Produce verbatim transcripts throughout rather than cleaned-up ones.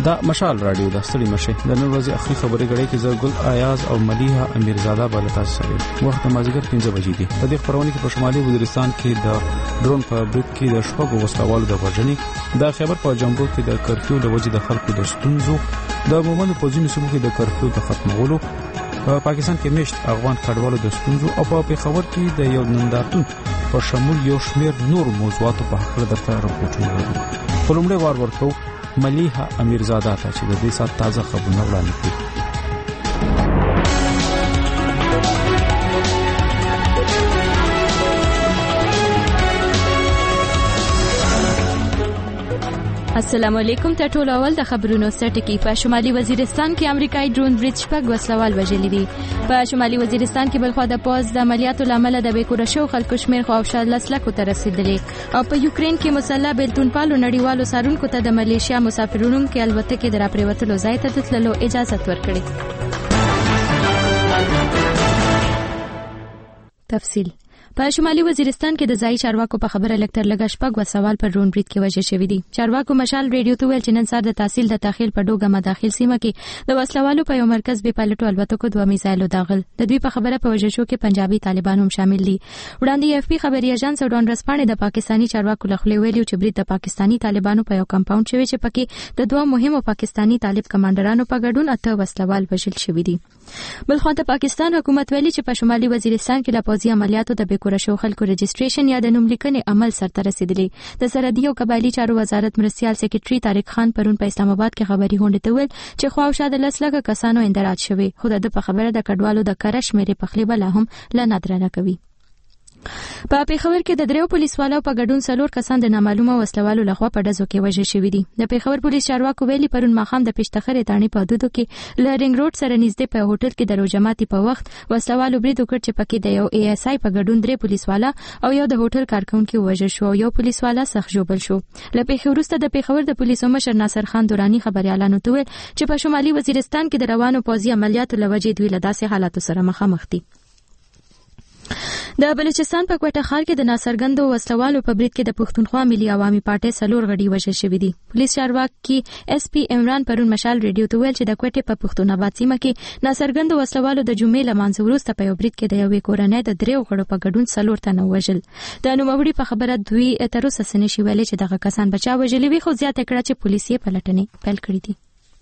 دا مشال رادیو د ستړي مشه د نن ورځې اخري خبرې غړي کې زرګل آیاز او ملیحه امیرزاده بل تاسو سره وخت مازیګر پنځه بجې دي په دې خبرونه کې په شمالي وزیرستان کې د ډرون په برید کې د شپږو وسلوالو د وژنې د خیبر په جنبو کې د کرفیو د وجې د خلکو د ستونزو د مومنو په ځینو سیمو کې د کرفیو د ختمولو په پاکستان کې مشت افغان کډوالو د ستونزو او په پیښور کې د یو نندارتون په شمول یو شمېر نور موضوعاتو په اړه درته راپورټونه لرو. په لومړي وار ورکو ملیحه امیرزاده ته چې د دې سات تازه خبرونه وړاندې کړي. السلام علیکم. ته ټول اول د خبرونو سرټکی. په شمالي وزیرستان کې امریکایي ډرون برید شپږ وسلوال وژلي دي. په شمالي وزیرستان کې بلخوا د پوز د عملیاتو لامل د بیکوره شو خلکو شمیر خو او شاید لسلکو ته رسیدلی او په یوکرين کې مسلح بیلتون پالو نړیوالو سارونکو ته د ملیشیا مسافرونو کې الوتکې د راپریوتلو ځای ته تللو اجازه ورکړي. تفصیل. په شمالي وزیرستان کې د ځای چارواکو په خبره لکټر لګا شپږ وسوال پر ډرون برید کې وژل شوی دي. چارواکو مشال ریډیو ته ویل چې نن سهار د تحصیل د تاخیل په ډوګه مداخل سیمه کې د وسلوالو په یو مرکز به پایلټو الوتکو دوه میزایلو داخل د دوی په خبره په وژل شو کې پنجابي طالبان هم شامل دي. وړاندې اف پی خبري اژانس ډون رسپانې د پاکستانی چارواکو لخوا ویلي چې برید د پاکستانی طالبانو په یو کمپاوند شوی چې پکې د دوه مهمو پاکستانی طالب کمانډرانو په ګډون اته وسلوال وژل شوی دي. بلخوا د پاکستان حکومت ویلي چې په شمالي وزیرستان کې د پوځي عملیاتو د بیکوره شو خلکو رجسټریشن یا د نوم لیکنې عمل سرته رسیدلی. د سرحدي او قبایلی چارو وزارت مرستيال سکرټري طارق خان پرون په اسلام آباد کې خبري غونډه ته ویل چې خو او شاده لسلګه کسانو اندراج شوی خو د په خبره د کډوالو د کرش مېری پخلی بل هم لنادرنه کوي. په پیښور کې د دریو پولیسوالو په ګډون څلور کسان د نامعلومه وسلوالو لخوا په ډزو کې وژل شوي دي. د پیښور پولیس چارواکو ویلي پرون ماښام د پېشتخرې تاڼې په حدودو کې له رینګ روډ سره نږدې په هوټل کې د روجماتي په وخت وسلوالو برید وکړ چې پکې د یو ای اس آی په ګډون درې پولیسوالا او یو د هوټل کارکونکو وژل شو او یو پولیسوالا سخت ژوبل شو. له پیښور وروسته د پیښور د پولیسو مشر ناصر خان دورانی خبريالانو ته ویل چې په شمالي وزیرستان کې د روانو پوځي عملیاتو لوجې دوی له داسې حالاتو سره مخامخ دي. د بلوچستان په کوټه ښار کې د ناصرګندو وسلوالو په برید کې د پښتونخوا ملي عوامي پارټي څلور غړي وژل شوي دي. پولیس چارواکي اس پی عمران پرون مشال ریډیو ته ویل چې د کوټې په پښتون آباد سیمه کې ناصرګندو وسلوالو د جمعې لمانځه وروسته په یو برید کې د یوې کورنۍ د دریو غړو په ګډون څلور تنه وژل. د نوموړي په خبره دوی تر اوسه سنې شي ویلي چې دغه کسان بچا وژلي وي خو زیاته کړه چې پولیس یې پلټنې پیل کړې دي.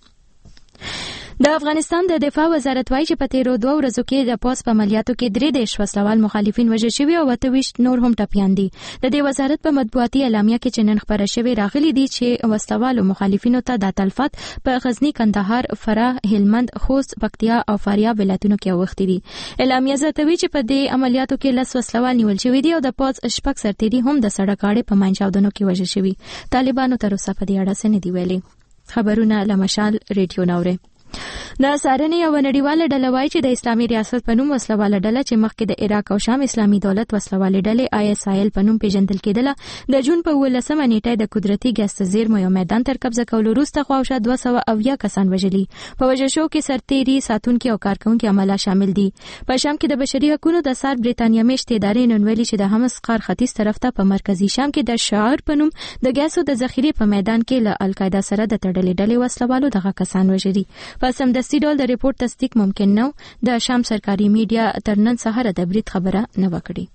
د افغانستان د دفاع وزارت وايي چې په تیرو دوه ورځو کې د پوس په عملیاتو کې درې دیش وسلوال مخالفین وژل شوي او اته ویشت نور هم ټپیان دي. د دې وزارت په مطبوعاتي اعلامیه کې چې نن خبره شوې راغلي دي چې وسلوالو مخالفینو ته د تلفات په غزنی، کندهار، فراه، هلمند، خوست، پکتیا او فاریاب ولایتونو کې اوښتي دي. اعلامیه زیاتوي چې په دې عملیاتو کې لس وسلوال نیول شوي دي او د پوس شپږ سرتیري هم د سړک اړې په ماینچاودنو کې وژل شوي. طالبانو تر اوسه په دې اړه څه نه دي ویلي. خبرونه له مشال ریډیو نورې. د سارنې یو نړیواله ډله وایي چې د اسلامي ریاست په نوم وسلواله ډله چې مخکې د عراق او شام اسلامي دولت وسلواله ډلې آی اس آی ال په نوم پیژندل کېدله د جون په ولسمه نیټه د قدرتي ګاز زیرمو یو میدان تر قبضه کولو وروسته خو او شاید دوه سوه اویا کسان وژلي. په وژل شو کې سرتیري، ساتونکي او کارکونکي عمله شامل دي. په شام کې د بشري حقوقو د سار برېټانیا میشتې ادارې نن ویلي چې د حمص ښار ختیځ طرف ته په مرکزي شام کې د شعار په نوم د ګازو د ذخیرې په میدان کې له القاعده سره د تړلې ډلې وسلوالو دغه کسان وژلي. په سمدستي ډول د ریپورت تصدیق ممکن نه د شام سرکاري میډیا تر نن سهار د برید خبره نه وکړي.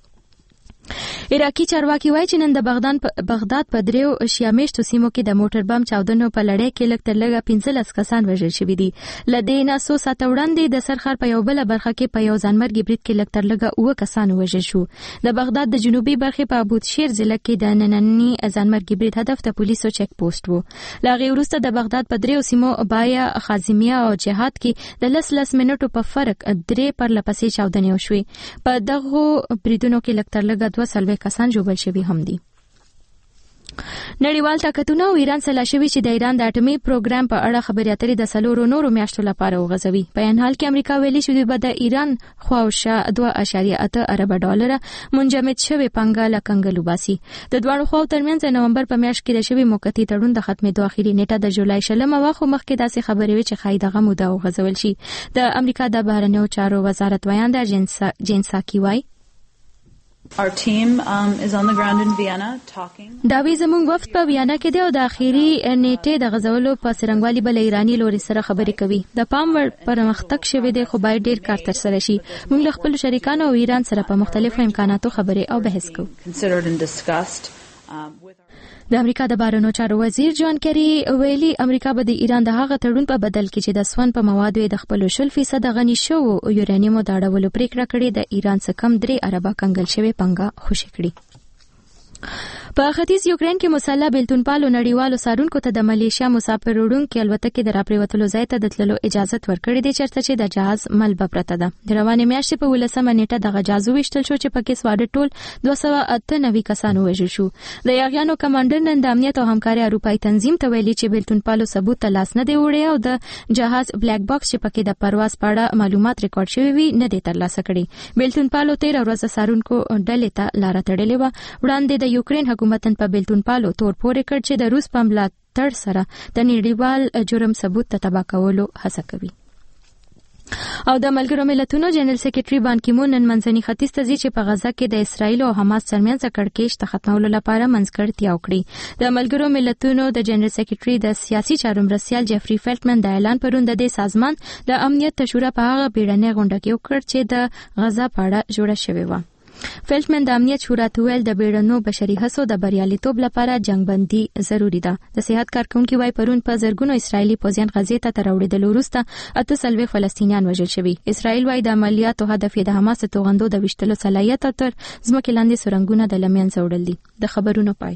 عراقي چارواکي وایي چې نن د بغداد په بغداد په دریو شیامشتو سیمو کې د موټر بم چاودنو په لړۍ کې لږ تر لږه پنځلس کسان وژل شوي دي. له دې نه څو ساعته وړاندې د سرخار په یو بله برخه کې په یو ځانمرګي برید کې لږ تر لږه اووه کسان وژل شو. د بغداد د جنوبي برخې په ابوتشیر ضلع کې د ننني ځانمرګي برید هدف د پولیسو چک پوسټ و. له هغې وروسته د بغداد په دریو سیمو بایا، خازمیه او جهاد کې د لس لس منټو په فرق درې پرلپسې چاودنې وشوې. په دغو بریدونو کې لږ تر لږه دوه څلوېښت کسان ژوبل شوي هم دي. نړیوال طاقتونه او ایران سلا شوي چې د ایران د اټومي پروګرام په اړه خبرې اترې د څلورو نورو میاشتو لپاره وغځوي. په یان حال کې امریکا ویلي چې دوی به د ایران خواوشا دوه اعشاریه اته ارب ډالره منجمد شوی پانګه له کنګل وباسي. د دواړو خواو ترمنځ د نومبر په میاشت کې د شوی موقتی تړون د ختمېدو اخیری نیټه د جولای شلمه وه خو مخکې داسې خبرې وې چې ښایي دغه موده وغځول شي. د امریکا د بهرنیو چارو وزارت ویاند جین ساکی وایي Our team um, is on the ground in Vienna talking. دا وی زموږ وفد په ویانا کې دی او د اخیری نیټه د غزولو په سرنګوالي بل ایرانی لوري سره خبرې کوي. د پام ور پرمختګ شوی دی خو باید ډیر کار تر سره شي. موږ له خپل شریکانو او ایران سره په مختلفو امکاناتو خبرې او بحث کوو. Considered and discussed um, with د امریکا د بهرنیو چارو وزیر جان کری ویلي امریکا به د ایران د هغه تړون په بدل کې چې د سون په موادو د خپل شل فیصد غني شو او یورانیم د اړولو پریکړه کړې د ایران څخه کم درې اربه کنګل شوی پنګه خوشی کړي. په ختیځ یوکرين کې مسلح بیلتونپالو نړیوالو سارونکو ته د ملیشیا مسافر وړونکو الوتکې د راپریوتلو ځای ته د تللو اجازه ورکړې ده چېرته چې د جهاز ملبه پرته ده. د روانې میاشتې په ولسمه نیټه د جهاز وشتل شو چې پکې سواد ټول دوه سوه اته نوي کسانو وژل شو. د یاغیانو کمانډر نن د امنیت او همکاري اروپאי تنظیم ته ویلي چې بیلتونپالو ثبوت ته لاس نه دی وړي او د جهاز بلیک باکس چې پکې د پرواز په اړه معلومات ریکارډ شوی وي نه دی ترلاسه کړي. بیلتونپالو تیر ورځ سارونکو ډلې ته لار تړلې و. وړاندې د یوکرين حکومت په بیلتونپالو تور پورې کړ چې د روس په ملاتړ سره د نړیوال جرم ثبوت ته تباه کولو هڅه کوي. او د ملګرو ملتونو جنرال سیکریټري بان کی مون نن منځني ختیځ ته ځي چې په غزا کې د اسرایل او حماس ترمنځ کړکېچ ته ختمولو لپاره منځګړتیا وکړي. د ملګرو ملتونو د جنرال سیکریټري د سیاسي چارو مرستیال جیفري فیلټمن د اعلان پرون د دې سازمان د امنیت شورا په هغه بیړنۍ غونډه کې وکړ چې د غزا په اړه جوړه شوې و. فیلټمن د امنیت شورا ته ویل د بیړنو بشري هڅو د بریالیتوب لپاره جنگبندي ضروری ده. د صحت کارکونکو وايي پرون په زرګونو اسرایلی پوځیان غزې ته تروړېدل وروسته اته سلوي فلسطینیان وژل شوي. اسرایل وايي د عملیاتو هدف د حماس توغندو د وشتلو صلاحیت تر ځمکې لاندې سرنګونه د لمن څوړل دي. د خبرونو پای.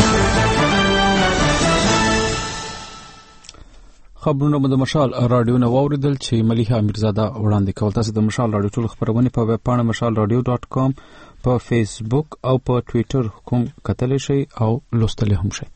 خبرونه د مشال رادیو نو اوریدل چې ملیحه امیرزاده وړاندې کول. تاسو د مشال رادیو ټول خبرونه په ویب پاڼه مشال رادیو ډاټ کام په فیسبوک او په ټوئیټر کوم کتلی شئ او لوستلی هم شئ.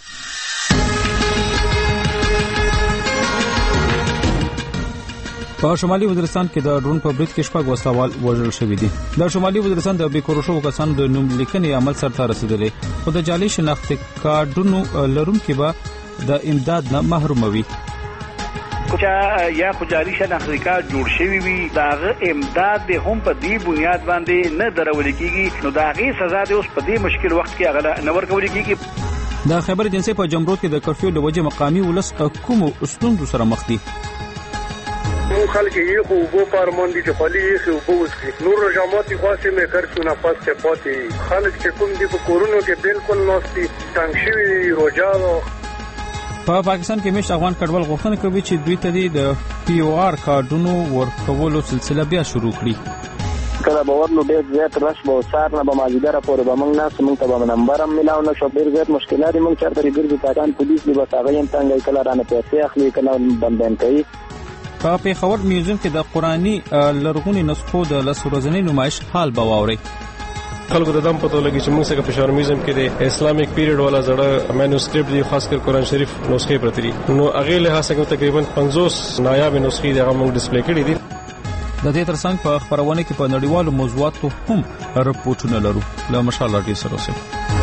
په شمالي وزیرستان کې د ډرون په برید کې شپږ وسلوال وژل شوي دي. د شمالي وزیرستان د بیکورو شو کسانو د نوم لیکنې عمل سرته رسیدلې خو د جعلي شناخت کارډونو لرونکي به د امداد نه محروموي. کوچا یا خجاری شناخت کارت جوړ شوی وي داغه امداد به هم په دې بنیاد باندې نه درول کیږي نو داغه سزا د اوس په دې مشکل وخت کې هغه نه ورکول کیږي. د خیبر جنسي په جمرود کې د کرفیو د وجه مقامی ولس کوم ستونزو سره مخ دي. مو خلک یې خو وو پارمون دي چې خالي یې خو وو وسکي نور رجاماتي خاصه مې کړ نه پاس ته پاتې خلک چې کوم دي په کورونو کې بالکل نوستي څنګه شوی روجاو. په پاکستان کې مشت افغان کډوال غوښتنه کوي چې دوی ته د پی او آر کارډونو ورکولو سلسله بیا شروع کړي. کله به ورنو ډېر زیات رش به سار نه به مازیګره پورې به موږ ناس موږ ته به نمبر هم ملاو نه شو. ډېر زیات مشکلات موږ چېرته ګرځي پاکستان پولیس دې بس هغه یې څنګه کله رانه پیسې اخلي کله بندین کوي. په پیښور میوزیم کې د قرآني لرغونی نسخو د لس ورځنۍ نمایش حال به واورئ. خلکو د دم پته لګی چې موږ څنګه په شارمیزم کې د اسلامیک پیریډ والا زړه مینوسکرپټ دی خاص کر قرآن شریف نسخې پرتري نو هغه له هڅه تقریبا پنځوس نایاب نسخې د موږ ډسپلی کړې دي. د دې ترڅنګ په خبرونه کې په نړیوالو موضوعاتو هم رپورټونه لرو. له مشال راډیو سره اوسئ.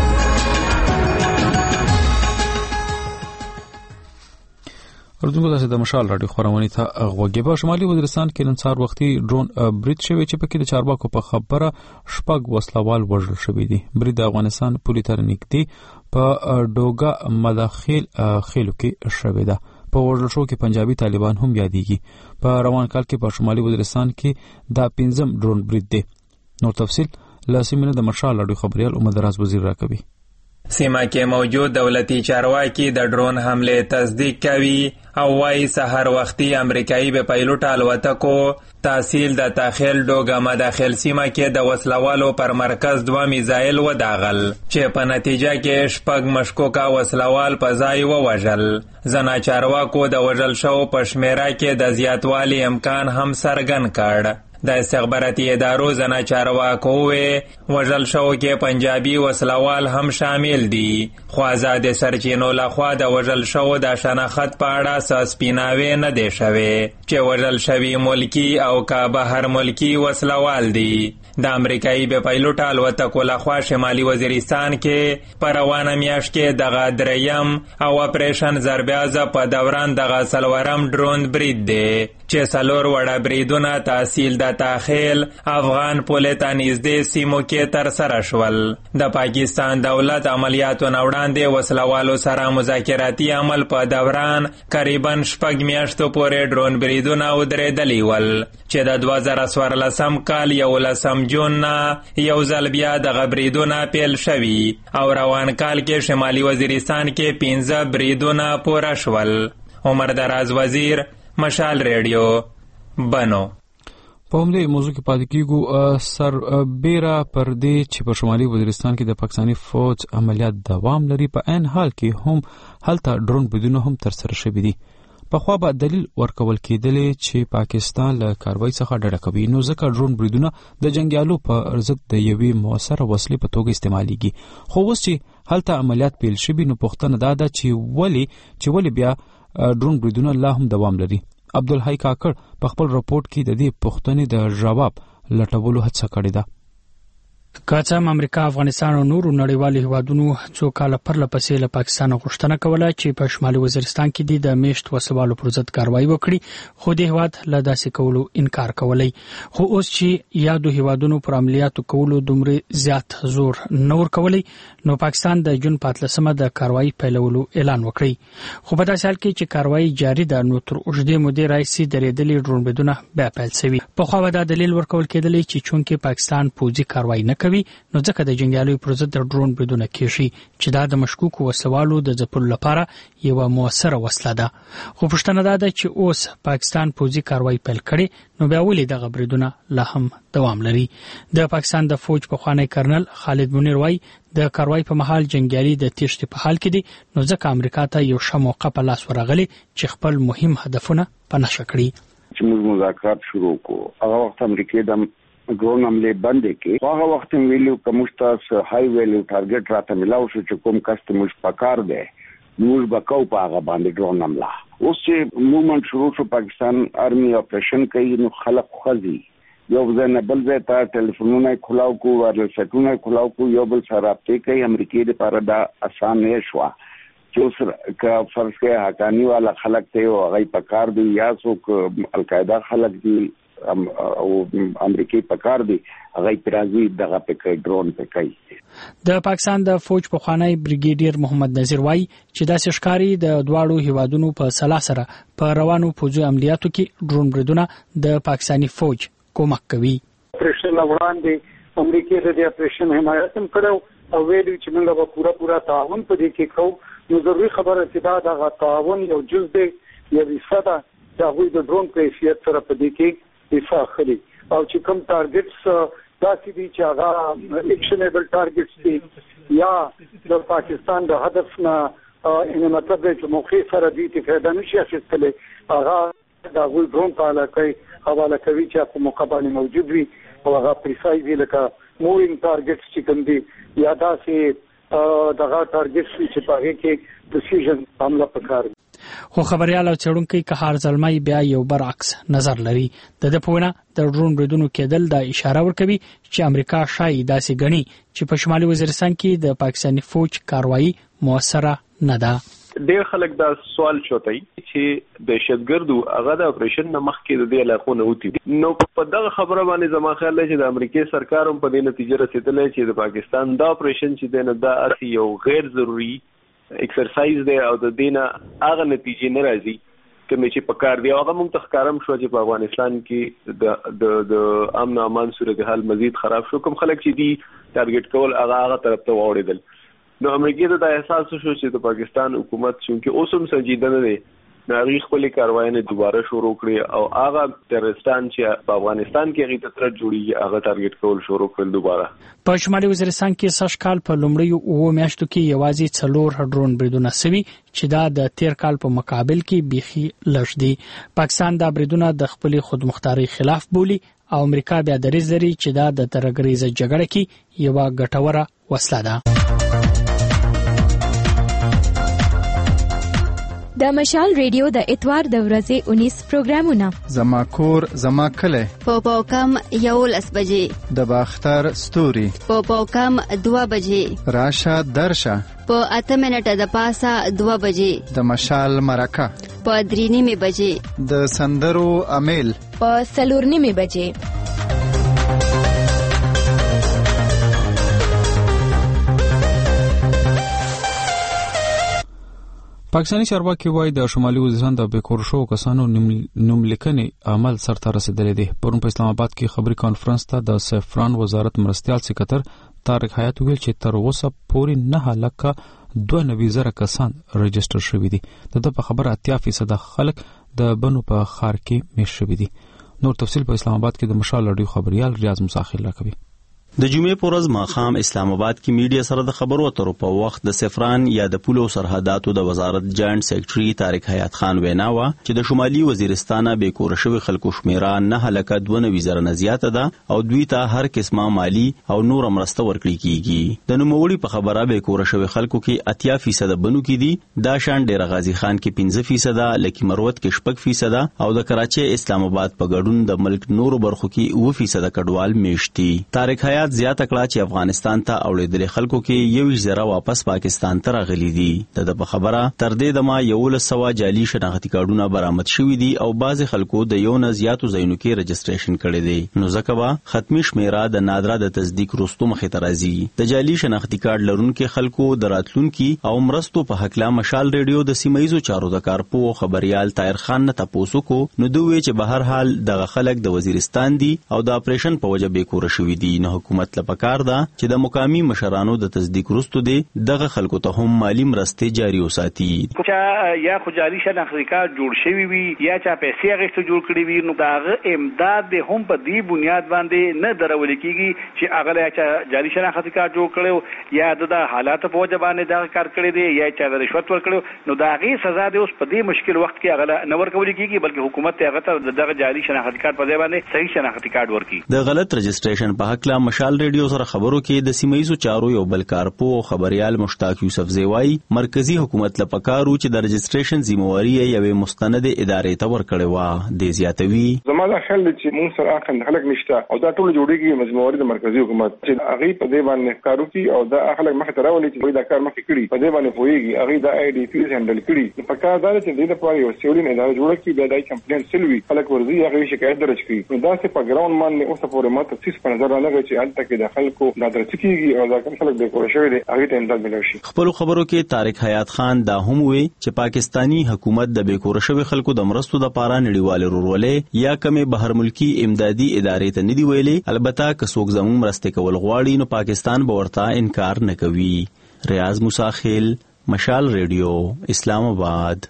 اردوګو تاسو د مشال راډیو خبرونه ته غوږی. په شمالي وزیرستان کې نن سهار وختي ډرون برید شوی چې پکې د چارواکو په خبره شپږ وسلوال وژل شوی دي. برید د افغانستان پولي تر نږدې په ډوګا مداخل خېلو کې شوی ده. په وژل شو کې پنجابي طالبان هم یادېږي. په روان کال کې په شمالي وزیرستان کې دا پنځم ډرون برید دی. نور تفصیل لاسمینه د مشال راډیو خبريال عمر دراز وزیر راکوي. سیمه کې موجود دولتي چارواکي د ډرون حمله تصدیق کوي او وايي سحر وختي امریکایي به پایلوټ الوتکو تحصیل د تاخیل ډوګا مداخل سیمه کې د وسلوالو پر مرکز دوه میزایل وداغل چې په نتیجه کې شپږ مشکوکه وسلوال په ځای ووژل. زنا چارواکو د وژل شو په شمیره کې د زیاتوالي امکان هم څرګند کړ. د استخباراتي ادارو زنا چارواکو وې وژل شو کې پنجابي وسلوال هم شامل دي. خو آزاد سرچینو لخوا د وژل شو د شناخت په اړه څه سپیناوی نه دی شوی چې وژل شوي ملکی او که بهر ملکی وسلوال دي. د امریکایي به پایلوټ الوتکو لخوا شمالي وزیرستان کې په روانه میاشت کې دغه دریم او اپریشن زربیازه په دوران دغه څلورم ډرون برید دی چې څلور وړه بریدونه تحصیل د تاخیل افغان پولې ته نږدې سیمو کې ترسره شول. د پاکستان دولت عملیاتو نه وړاندې وسلوالو سره مذاکراتي عمل په دوران قریبا شپږ میاشتو پورې ډرون بریدونه ودرېدلي ول چې د دوه زره څوارلسم کال یولسم جون نه یو ځل بیا دغه بریدونه پیل شوي او روان کال کې شمالي وزیرستان کې پنځه بریدونه پوره شول. عمر دراز وزیر، مشال ریډیو، بنو. په همدې موضوع کې پاتې کېږو. سر بیره پر دې چې په شمالي وزیرستان کې د پاکستاني فوج عملیات دوام لري، په عین حال کې هم هلته ډرون بریدونه هم ترسره شوي دي. پخوا به دلیل ورکول کېدلې چې پاکستان له کاروای څخه ډډه کوي، نو ځکه ډرون بریدونه د جنګیالو په ضد د یوې مؤثره وسلې په توګه استعمالیږي. خو اوس چې هلته عملیات پیل شوي، نو پوښتنه دا ده چې ولې چې ولې بیا ډرون بریدونه لا هم دوام لري. عبدالحی کاکړ په خپل راپورټ کې د دې پوښتنې د جواب لټولو هڅه کړې ده. که څه هم امریکا، افغانستان او نورو نړیوالو هیوادونو څو کاله پرله پسې له پاکستان غوښتنه کوله چې په شمالي وزیرستان کې د میشت وسلوالو پر ضد کاروایی وکړي، خو د هیواد له داسې کولو انکار کولی. خو اوس چې یادو هیوادونو پر عملیاتو کولو دومره زیات زور نه ورکولی، نو پاکستان د جون په اتلسمه د کاروایی پیلولو اعلان وکړي. خو په داسې حال کې چې کاروایی جاري ده، نو تر اوږدې مودې راهیسې درېدلي ډرون بریدونه بیا پیل شوي. پخوا به دا دلیل ورکول کېدلی چې چونکې پاکستان پوځي کاروایی نه کوي، نو ځکه د جنګیالیو پر ضد د ډرون بریدونه کېږي چې دا د مشکوکو وسلوالو د ځپلو لپاره یوه مؤثره وسله ده. خو پوښتنه دا ده چې اوس پاکستان پوځي کاروایی پیل کړي، نو بیا ولې دغه بریدونه لا هم دوام لري؟ د پاکستان د فوج پخوانی کرنل خالد منیر وایي د کاروایی په مهال جنګیالي د تیښتې په حال کې دي، نو ځکه امریکا ته یو ښه موقع په لاس ورغلی چې خپل مهم هدفونه په نښه کړي. چې موږ مذاکرات شروع کړو، هغه وخت امریکا د ډرون حمله بندې کې هغه وخت ویلو کوم تاسو های ویلو ټارګټ راته ملاو شو چې کوم کست موږ پکار دی، موږ به کو په هغه باندې ډرون حمله. اوس چې موومنت شروع شو، پاکستان آرمي اپریشن کوي، نو خلک خوځي، یو ځای نه بل ځای ته ټلیفونونه کلاو کو، وایرلس سټونه کلاو کو، یو بل سره رابطې کوي. امریکا لپاره دا آسان نه شو چې اوس که فرض کړئ حقانی والا خلک ته هغه پکار دی یا څوک القاعده خلک دي او امریکای پکار دی هغه پرازي دغه پکې ډرون پکې. د پاکستان د فوج پخوانی بریګیډیر محمد نذیر وایي چې داسې ښکاري د دواړو هیوادونو په سلا سره په روانو فوجي عملیاتو کې ډرون بریدونه د پاکستاني فوج کومک کوي. اپریشن وړاندې امریکای د اپریشن حمایت هم کړو او ویلي چې موږ به پورا پورا تعاون په دې کې کوو. نو ضروري خبره چې دا د تعاون یو جز دی، یو حصہ ده چې هغوی د ډرون په حیثیت سره په دې کې دفاع خلی او چې کوم ټارګټس داسې دي چې هغه اکشنیبل ټارګټس دي یا د پاکستان د هدف نه ان مطلب دی چې موقع سره دي چې فایده نشي اخیستلی، هغه د هغوی ډرون ته علاقه حواله کوي چې په موقع باندې موجود وي او هغه پریسایز وي، لکه مووینګ ټارګټس چې کوم دي یا داسې دغه ټارګټس چې په هغې کې پرسیژن حمله پکار وي. خو خبريال او څېړونکي قهار زلمي بیا یو برعکس نظر لري. د د پونه د ډرون بریدونو کېدل د اشاره ورکوي چې امریکا شایي داسې غني چې په شمالي وزیرستان کې د پاکستاني فوج کاروایی موثره نه ده. ډېر خلک دا سوال چوتای چې دهشتګردو هغه د اپریشن نه مخکې د دې علاقو نه وتی، نو په دغه خبره باندې زما خیال دی چې د امریکای سرکار هم په دې نتیجه رسیدلی چې د پاکستان دا اپریشن چې دی نه دا اسی یو غیر ضروري ایکسرسایز دی او د دینه هغه نتیجې نه راځي کوم چې په کار دی. هغه موږ ته ښکارم شو چې په افغانستان کې د د د امن او امان صورتحال مزید خراب شو، کوم خلک چې دی ټارګټ کول هغه هغه طرف ته واوړېدل. نو امریکا ته دا احساس شو چې د پاکستان حکومت چې اوس هم سنجیده نه دی، نو هغې خپلې کاروایانې دوباره شروع کړې او هغه ټیررستان چې په افغانستان کې هغې ته ترټ جوړېږي هغه ټارګټ کول شروع کړل دوباره. په شمالي وزیرستان کې سږ کال په لومړیو اوو میاشتو کې یوازې څلور ډرون بریدونه سوي چې دا د تیر کال په مقابل کې بیخي لږ دي. پاکستان دا بریدونه د خپلې خودمختارۍ خلاف بولي او امریکا بیا دریځ لري چې دا د ترهګریزه جګړه کې یوه ګټوره وسله ده. د مشال ریډیو د اتوار د ورځې اونیس پروګرامونه: زما کور زما کلی، په پاوکم یولس بجې، د باختر ستوري، په پاوکم دوه بجې، راشه درشه، په اته منټه د پاسه دوه بجې، د مشال مرکه په درې نیمې بجې، د سندرو امیل په څلور نیمې بجې. پاکستاني چارواکي وایي د شمالي وزیرستان د بیکور شو کسانو نوملیکنې عمل سرته رسیدلی دی. پرون په اسلام آباد کې خبري کانفرنس ته د سفران وزارت مرستيال سکرټر طارق حیات ویل چې تر اوسه پورې نه لکه دوه نوي زره کسان رجسټر شوي دي. د په خبره اتیا فیصد خلک د بنو په خار کې میشت شوي دي. نور تفصیل په اسلام آباد کې د مشال رادیو خبريال ریاض مساخیل راکوي. د جمعې په ورځ ماښام اسلام آباد کې میډیا سره د خبرو اترو په وخت د سفران یا د پولو سرحداتو د وزارت جاینټ سیکریټري طارق حیات خان وینا و چې د شمالي وزیرستان به کور شوی خلکو شمیره نه لکه دوه نوي زره نه زیاته ده او دوی ته هر قسمه مالی او نور مرسته ورکړي کیږي. د نوموړي په خبره به کور شوی خلکو کې اتیا فیصد بنو کې دي، دا شان ډیر غازی خان کې پنځه فیصد، لکی مروت کې شپږ فیصد او د کراچي اسلام آباد په ګډون د ملک نور برخو کې اوه فیصد کډوال میشتي. طارق حیات زیاته کړه افغانستان ته اوړېدل خلکو کې یو زره واپس پاکستان ته راغلي دي. د خبره تر دې دمه یو لسوا جعلي شناختی کارډونه برآمد شوي دي او بعض خلکو د یو نه زیاتو ځایونو کې رجسټریشن کړي دي. نو ځکه به ختمي شمیره د نادره د تصدیق وروسته مخې ته راځي. د جعلي شناختی کارډ لرونکو خلکو د راتلونکو او مرستو په حق لا مشال ریډیو د سیمایزو چارو د کارپو خبريال طاهر خان نه تاسو کو نو دوی چې به هر حال د خلک د وزیرستان دي او د اپریشن په وجه به کور شوي دي. نو حکومت لپاره دا چې د مقامی مشرانو د تصدیق وروسته دي دغه خلکو ته هم مالی مرستې جاری وساتي. چې یا خو جعلي شناختی کارت جوړ شوی وي یا چا پیسې غوښته جوړ کړی وي نو داغه امداد به هم په دې بنیاد باندې نه درول کیږي چې هغه یا چا جعلي شناختی کارت جوړ کړو یا د حالات په وجه باندې دا کار کړی دی یا چا د رشوت ورکړو نو داغه سزا دی اوس په دې مشکل وخت کې هغه نه ورکول کیږي بلکې حکومت هغه ته دغه جعلي شناختی کارت په ځای باندې صحیح شناختی کارت ورکړي. د غلط رجسټریشن په حق لا مشال ریډیو سره خبرو کې د سیمایزو چارو یو بل کارپو خبريال مشتاق یوسف زیوای مرکزی حکومت لپاره چې د رجسټریشن ذمہواری یوې مستند ادارې ته ورکړې و. د زیاتوي زموږ خل چې موږ سره اخن خلک نشته او دا ټول جوړیږي ذمہواری د مرکزی حکومت چې هغه په دې باندې کارو کوي او دا خلک مخ ته راولي چې دا کار مخ کړي په دې باندې پويږي هغه دا آی ډی پی هندل کړي په کار دا چې د لپاره یو سیولین ادارې جوړه کړي بیا دای کمپلین سلوي خلک ورزي هغه شکایت درج کړي نو دا چې په ګراوند باندې اوسه پورې ماته څه په نظر نه چې الته کې د خلکو دا درڅ کیږي او دا کوم خلک به کور شوی دي هغه ته امداد ملوي. خپل خبرو کې طارق حیات خان دا هم وی چې پاکستانی حکومت د بیکور شوی خلکو د مرستو د پاره نړیوال رورولې یا کومه بهر ملکی امدادي ادارې ته ندی ویلې البته که څوک زموږ مرسته کول غواړي نو پاکستان به ورته انکار نه کوي. ریاض مساخیل مشال ریډیو اسلام آباد.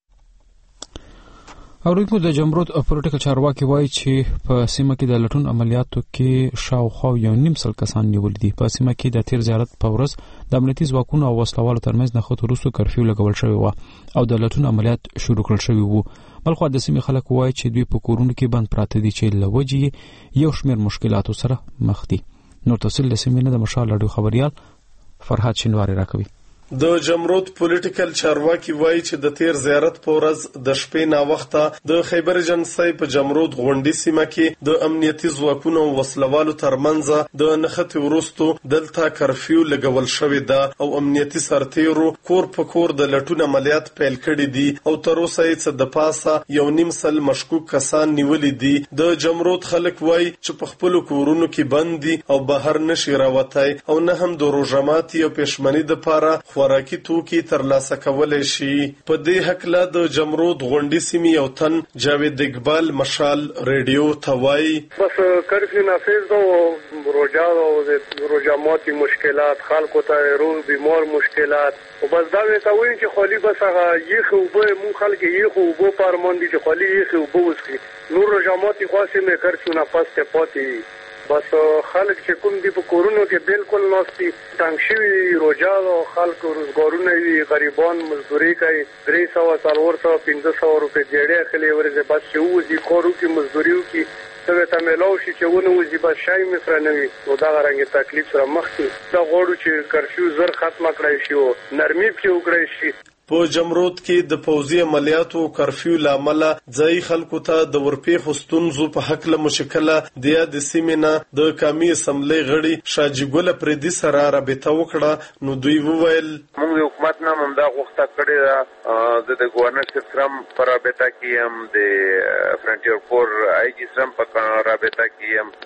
اوریدونکو د جمهوریت پولیټیکل چارواکي وایي چې په سیمه کې د لټون عملیاتو کې شاوخوا یو نیم سل کسان نیول دي. په سیمه کې د تیر زیارت په ورځ د امنیتي ځواکونو او وسلوالو ترمنځ نه خطر وروسته کرفیو لګول شوی و او د لټون عملیات شروع کړل شوی وو. بلخو د سیمې خلک وایي چې دوی په کورونو کې بند پراته دي چې لوجي یو شمېر مشکلاتو سره مخ دي. نور تفصیل د سیمې نه د مشال رادیو خبريال فرحات شینواری راکوي. د جمهوریت پولیټیکل چارواکي وایي چې د تیر زیارت په ورځ د شپې نا وخته د خیبر جنسای په جمهوریت غونډي سیمه کې د امنیتي ځواکونو او وسلوالو ترمنځ د نخښتې وروسته دلته کرفیو لګول شوی ده او امنیتي سرتیرو کور په کور د لټون عملیات پیل کړي دي او تر اوسه یې د پاسه یو نیم سل مشکوک کسان نیولې دي. د جمهوریت خلک وایي چې په خپل کورونو کې بند دي او بهر نشي راوتای او نه هم د روزماتي او پښمنۍ د پاره خوراکي توکي ترلاسه کولای شي. په دې حق لا د جمهوریت غونډي سیمې یو تن جاوید اقبال مشال ریډیو توای بس کرفیو نافذ او روزا او روزماتي مشکلات خلکو ته روز بیمار مشکلات او بس دا وتا وایي چې خالی بس هغه یخ او به مون خلک یخ او به پارمان دي چې خالی یخ او به وسکي نور روزماتي خاصه مې کرفیو نافذ ته پاتې بس خلک چې کوم دی په کورونو کې بالکل ناشتي تنګ شوي روزا او خلک روزګارونه وي غریبان مزدوري کوي درې سوه څلور سوه پنځه سوه روپۍ دیړۍ اخلي ورځې بس چې وځي کار وکړي مزدوري وکړي څه ته میلاو شي چې ونه وځي بس شی مې سره نه وي نو دغه رنګې تکلیف سره مخ دي. دا غواړو چې کرفیو زر ختمه کړی شي او نرمي پکې وکړی شي. په جمهوریت کې د پوځي عملیاتو کرفیو لامل ځای خلکو ته د ورپېښو ستونزو په حق له مشکله د یاد سیمې نه د قومي اسمبلی غړي شاجي ګل پردي سره رابطه وکړه نو دوی وویل موږ د حکومت نه هم دا غوښتنه کړې ده د گورنر سره په رابطه کې هم د فرنټیر کور آی جی سره په رابطه کې هم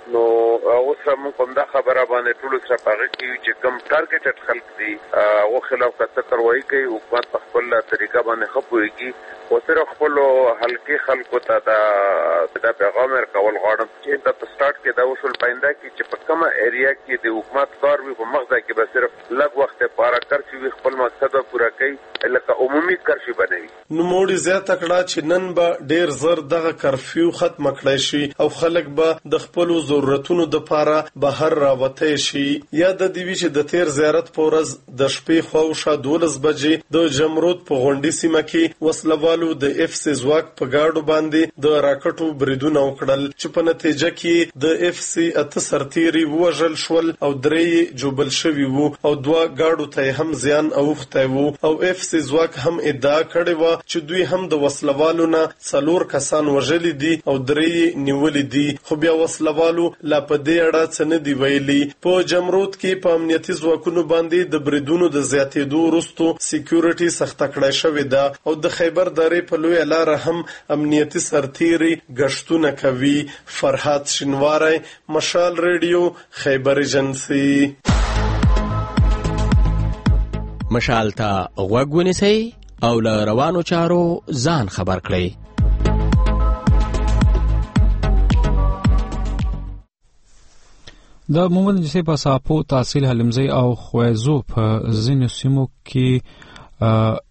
نو اوس هم کوم دا خبره باندې ټول سره پاره کې چې کوم ټارګټډ خلک دي او خلاف کته کاروایی کوي او په خپل طریقه باندې خپويږي او سره خپل حلقي خلکو ته دا د پیغام ورکول غواړم چې دا په سٹارټ کې دا وصول پاینده کې چې په کومه ایریا کې د حکومت کار وي په مغزه کې به صرف لږ وخت لپاره کارفیو خپل مقصد پوره کوي لکه عمومي کارفیو بنوي. نو موږ زیاته کړه چې نن به ډیر زر دغه کارفیو ختم کړی شي او خلک به د خپل ضرورتونو د لپاره بهر راوته شي. یا د دیوی چې د تیر زیارت پورز د شپې خوښه دولس بجې د جمرود په غونډي سیمه کې وسلوالو د اف سی زواک په گاډو باندې د راکټو بریدونه وکړل چې په نتیجه کې د اف سی اته سرتيري وژل شول او درې جوبل شوی وو او دوه گاډو ته هم زیان اوخته وو او اف سی زواک هم ادعا کړې و چې دوی هم د وسلوالو نه څلور کسان وژل دي او درې نیولې دي خو بیا وسلوالو لا په دې اړه څه نه دی ویلي. په جمرود کې په امنیتي ځواکونو باندې د بریدونو د زیاتېدو وروسته سکیورټي سخته کړای شوې ده او د خیبر درې په لوی لار هم امنیتي سرتيري غشتونه کوي. فرحات شینواری، مشال ریډیو، خیبر ایجنسی. مشال ته غوږ ونیسئ او له روانو چارو ځان خبر کړئ. د محمد جسی په صاحبو تحصیل حلمزی او خویزو په ځینو سیمو کې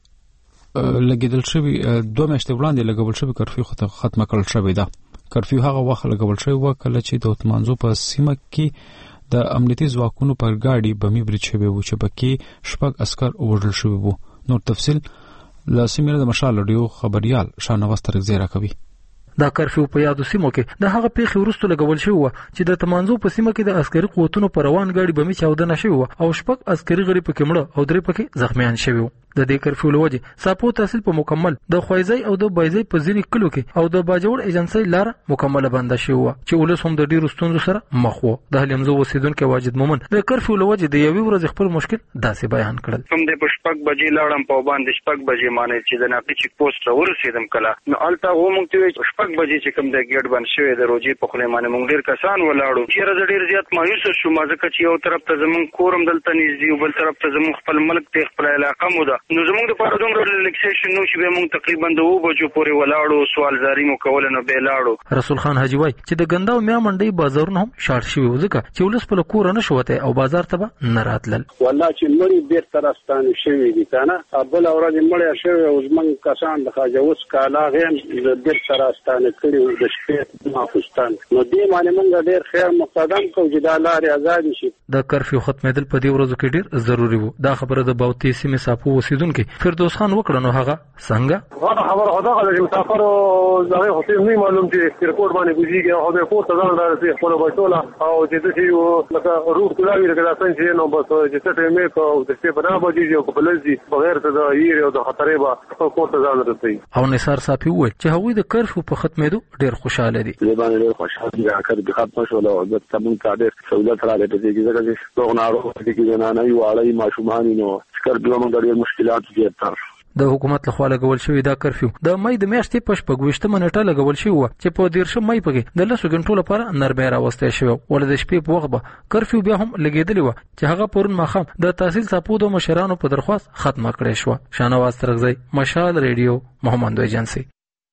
لګیدل شوی دوه میاشتې وړاندې لګول شوی کرفیو ختمه کړل شوې ده. کرفیو هغه وخت لګول شوی و کله چې د اتمانزو په سیمه کې د امنیتي ځواکونو پر ګاډي بمي برید شوی و چې پکې شپږ عسکر وژل شوي وو. نور تفصیل له سیمې د مشال رادیو خبريال شاهنواز ترکزی راکوي. دا کرفیو په یادو سیمو کې د هغه پیښې وروسته لګول شوی و چې د تمانزو په سیمه کې د عسکري قوتونو پر روان ګاډي بمي چاودنه شوی و او شپږ عسکري غړي پکې مړه او درې پکې زخمیان شوي وو. د دې کرفیو لوجه صاحبو تحصیل په مکمل د خوایزي او د بایزي په ځینې کلو کې او د باجوړ ایجنسی لار مکمله بنده شوی و چې ولس هم د ډیرو ستونزو سره مخ وو. د حلمزو اوسیدونکو واجد مومن د کرفیو لوجه د یوې ورځې خپل مشکل داسې بیان کړل. کوم د پشپک بجې لاړم په باندې شپک بجې مانې چې د ناقي چیک پوسټ را ورسېدم کله نو الته و مونږ ته شپک بجې چې کوم د ګیټ باندې شوی د روجي په خله مانې مونږ ډیر کسان ولاړو چې راز ډیر زیات مایوس شو مازه چې یو طرف ته زمون کورم دلته نږدې او بل طرف ته زمون خپل ملک ته خپل علاقه مو ده نو زمون د پاره دومره ریلیکسیشن نو چې به مونږ تقریبا د وو بجو پورې ولاړو سوالزاري مو کول نو به لاړو. رسول خان حاجی وای چې د ګندا او میا منډي بازارونه هم شارټ شوی وځکه چې ولس په کور نه شوته او بازار ته نه راتلل. والله چې مړی بیر ترستان شوی دي کنه ابل اورځ مړی شوی او زمون کسان د خاجوس کالا غیم د بیر ترستان کړي د شپې ماخستان نو دې معنی مونږ ډیر خیر مقدم کو چې د لارې آزاد شي. د کرفیو ختمېدل په دې ورځو کې ډیر ضروری وو. دا خبره د باوتی سیمې صاحب اوسیدونکو فردوس خان وکړه. نو هغه څنګه هغه خبر خدا غل چې مسافر او زغه هڅه نه معلوم چې ریپورت باندې کوزيږي او د کوټ ځان راځي خپل بچولا او چې د یو لکه روح کلاوی لکه تاسو چې نو بس چې څه ټیمه کو د څه بنا بجې او په لزي بغیر ته د ییر او د خطرې به کوټ ځان راځي. او نثار صاحب وویل چې هغوی د کرفیو په ختمېدو ډیر خوشاله دي. زه باندې ډیر خوشاله یم چې د ختم شو او د تمون کاډر سہولت را لته چې ځکه چې څنګه نارو کې نه نه یو اړای ماشومان نو کار به موږ ډیر مشکلات زیات د حکومت لخوا لګول شوی دا کرفیو د مې د میاشتې په شپږ منټه لګول شوی و چې په دیرشم مې پکې د لسو غنټو لپاره نرمه راوسته شوی ول د شپې په وخت به کرفیو بیا هم لګیدلی و چې هغه پرون مخام د تحصیل صاحبو د مشرانو په درخواست ختمه کړې شو. شاهنواز ترکزی، مشال ریډیو، محمد ایجنسی.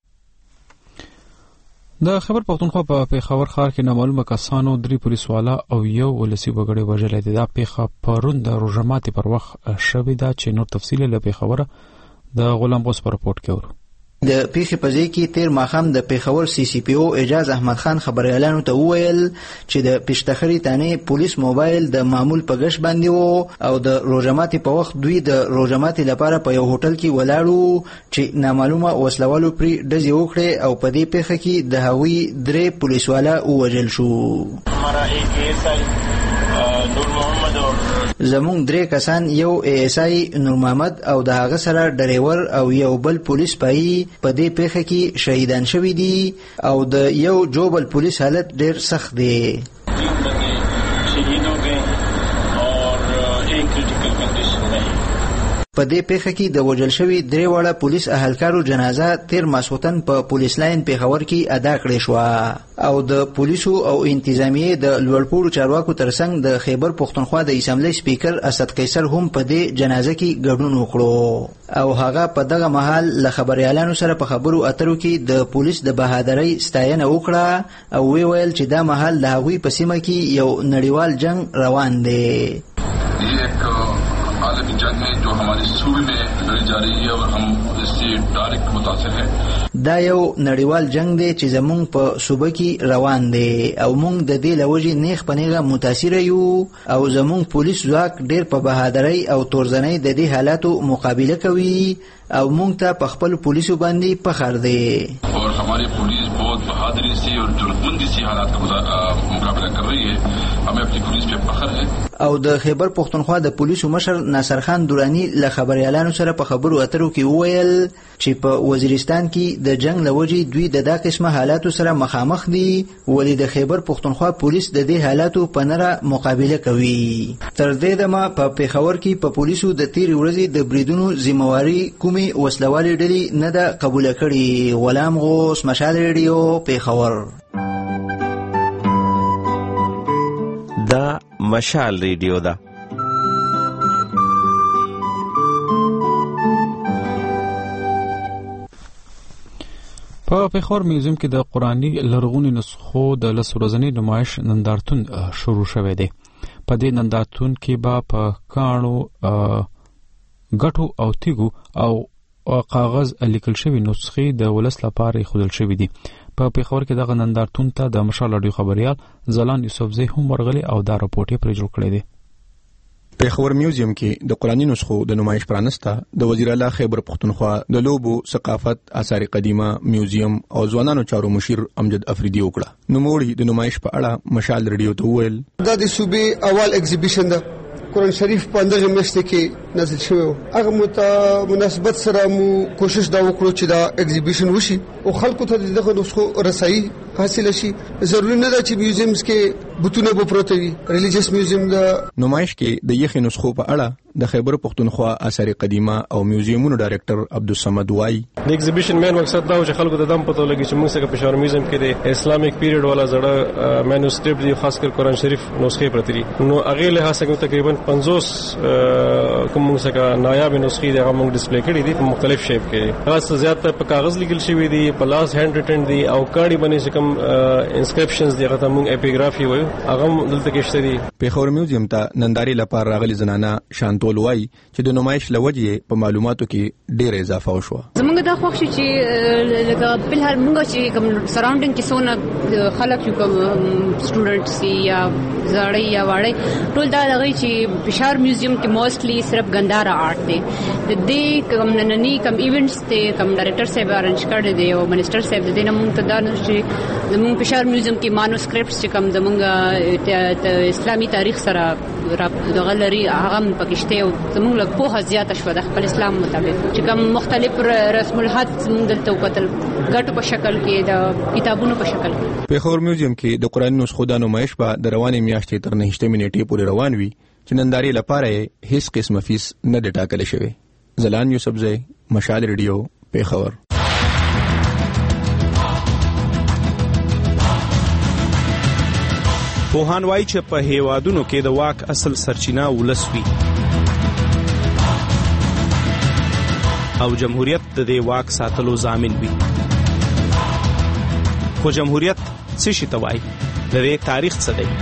د خبر پښتونخوا په پیښور ښار کې نامعلومه کسانو درې پولیسوالا او یو ولسی وګړي وژل دي. دا پیښه پرون د روزماتي پر وخت شوې ده چې نور تفصیل له پیښوره د غلام غوس پر رپورت کې ورو. د پیښې په ځای کې تیر ماښام د پیښور سی سی پی او اعجاز احمد خان خبريالانو ته وویل چې د پښتخري تانه پولیس موبایل د معمول په غش باندې وو او د روزماتي په وخت دوی د روزماتي لپاره په یو هوټل کې ولاړو چې نامعلومه وسلوالو پری ډزې وکړي او په دې پیښه کې د هوی درې پولیسوالا ووژل شو. نور محمد زمون درې کسان یو ایس آی نور محمد او د هغه سره ډرایور او یو بل پولیس پای په دې پیښه کې شهیدان شوي دي او د یو جوبل پولیس حالت ډیر سخت دی. په دې پیښه کې د وژل شوي درې واړه پولیس اهلکارو جنازه تیر ماسوتن په پولیس لاین پیښور کې ادا کړې شو او د پولیسو او انتظامیه د لوړپوړو چارواکو ترڅنګ د خیبر پښتونخوا د اسمبلی سپیکر اسد قیصر هم په دې جنازه کې ګډون وکړو او هغه په دغه مهال له خبريالانو سره په خبرو اترو کې د پولیس د بهادرۍ ستاینه وکړه او وی ویل چې دا مهال د هغوی په سیمه کې یو نړیوال جنگ روان دی. عالمی جنگ ہے جو ہمارے صوبے میں لڑی جا رہی ہے اور ہم اس سے ڈائریکٹ متاثر ہیں. دا یو نړیوال جنگ دی چې زمونږ په صوبه کې روان دی او مونږ د دې لوجې نیغ په نیغه متاثر یو او زمونږ پولیس ځواک ډیر په بهادرۍ او تورزنۍ د دې حالاتو مقابله کوي او مونږ ته په خپل پولیسو باندې فخر دی. اور ہماری پولیس بہت بہادری سے اور جرأتمندی سے حالات کا مقابلہ کر رہی ہے. ہمیں اپنی پولیس پہ فخر ہے. او د خیبر پښتونخوا د پولیسو مشر ناصر خان دورانی له خبريالانو سره په خبرو اترو کې وویل چې په وزیرستان کې د جنگ لوجې دوی د دا قسمه حالاتو سره مخامخ دي ولې د خیبر پښتونخوا پولیس د دې حالاتو په نره مقابله کوي. تر دې دمه په پیښور کې په پولیسو د تیر ورځې د بریدونو ذمہواری کومي وسلوالي ډلې نه ده قبول کړې. غلام غوث، مشال ریډیو، پیښور. دا مشال ریډیو ده. په پیښور میوزیم کې د قرآني لرغونی نسخو د لس ورځنۍ نمایش نندارتون شروع شوی دی. په دې نندارتون کې به په کاڼو ګټو او تیګو او کاغذ لیکل شوی نسخې د ولس لپاره ښودل شوي دي. په پیښور کې دغه نندارتون ته د مشال رادیو خبريال زلان یوسفزی هم ورغلی او دا راپورټ یې پرې جوړ کړی دی. پیښور میوزیم کې د قرآني نسخو د نمایش پرانسته د وزیر اعلی خیبر پښتونخوا د لوبو ثقافت آثار قدیمه میوزیم او ځوانانو چارو مشیر امجد افریدي وکړه. نوموړي د نمایش په اړه مشال ریډیو ته وویل دا د صوبې اول ایگزیبیشن ده. قرآن شریف په اندازه میاشتې کې نازل شوی و. هغه مت مناسبت سره مو کوشش دا وکړو چې دا ایگزیبیشن وشي او خلکو ته دغه نسخو رسایي حاصل شي. ضروري نه ده چې میوزیمز کې بوتونه به پروت وي. ریلیجیس میوزیم د نمایش کې د یخي نسخو په اړه د خیبر پښتونخوا آثار قدیمه او میوزیمونو ډایرکټر عبدالصمد وای د ایگزیبیشن مین مقصد دا و چې خلکو د دم پته لګي چې موږ څنګه پېښور میوزیم کې د اسلامیک پیریډ والا زړه مینوسکرپټ دی، خاص کر قرآن شریف نسخې پرتې دي. نو هغه له هڅه تقریبا پنځوس کوم څنګه نایاب نسخې د هغه موږ ډسپلی کړې دي په مختلف شیپ کې. خاص زیات په کاغذ لیکل شوی دي، په لاس هاند ریټن دي او کاڼي باندې کوم انسکرپشنز دي هغه موږ اپیګرافي وایو هغه دلته کې شته دي. پیښور میوزیم ته ننداري لپاره راغلي زنانه شانتول وای چې د نمایش لوجې په معلوماتو کې ډېر اضافه وشو. زموږ دا خوښ چې لکه په هر موږ چې کوم سراوندینګ کې سونه خلک یو کوم سټوډنټس یا زړی یا واړی ټول دا دغه چې پیښور میوزیم کې موستلی صرف ګندارا آرټ دی. د دې کوم نننی کوم ایونټس ته کوم ډایرکټر صاحب ارنج کړی دی او منسٹر صاحب د دې نه موږ ته دا نه چې زموږ پیښور میوزیم کې مانوسکرپټس چې کوم زموږ اسلامي تاریخ سره دغه لري هغه پکشته او زموږ له په زیاته شو د خپل اسلام مطابق چې کوم مختلف رسم الحج زموږ دلته وکتل ګټو په شکل کې د کتابونو په شکل کې. پیښور میوزیم کې د قرآني نسخو د نمایش په د روانې میاشتې تر نهشتمې نیټې پورې روان وي چې ننداري لپاره هیڅ قسم فیس نه د ټاکل شوی. زلان یوسفزی، مشال ریډیو، پیښور. پوهان وایي چې په هیوادونو کې د واک اصل سرچینه ولس وي او جمهوریت د دې واک ساتلو ضامن وي. خو جمهوریت څه شي ته وایي؟ د دې تاریخ څه دی؟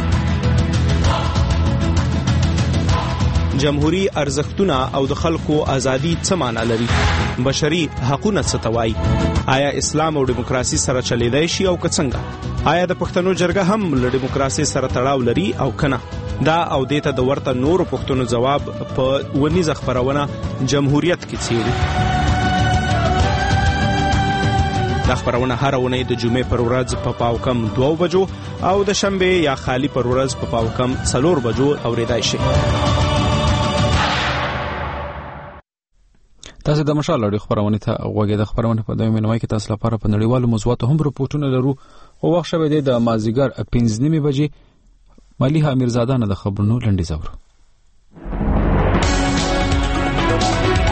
جمهوری ارزښتونه او د خلکو ازادي څه معنا لري؟ بشري حقوقونه څه ته وایي؟ آیا اسلام او دیموکراسي سره چلیدای شي او که څنګه؟ آیا د پښتنو جرګه هم له دیموکراسي سره تړاو لري او کنه؟ دا او دیته د ورته نورو پښتنو جواب په ونیزه خبرونه جمهوریت کې څیړي. دا خبرونه هر ونې د جمعې پر ورځ په پاو کم دوه بجو او د شنبه یا خالی پر ورځ په پاو کم څلور بجو اوریدای شي. تاسو د مشال اړیخ خبرونه ته غوږی د خبرونه په دویمه نوای کې تاسو لپاره په نړیوالو موضوعاتو هم رپورټونه لرو او وخت شوه د مازیګر پنځه نیمه بجې ملیحه امیرزاده نه د خبرونو لنډیز اورو.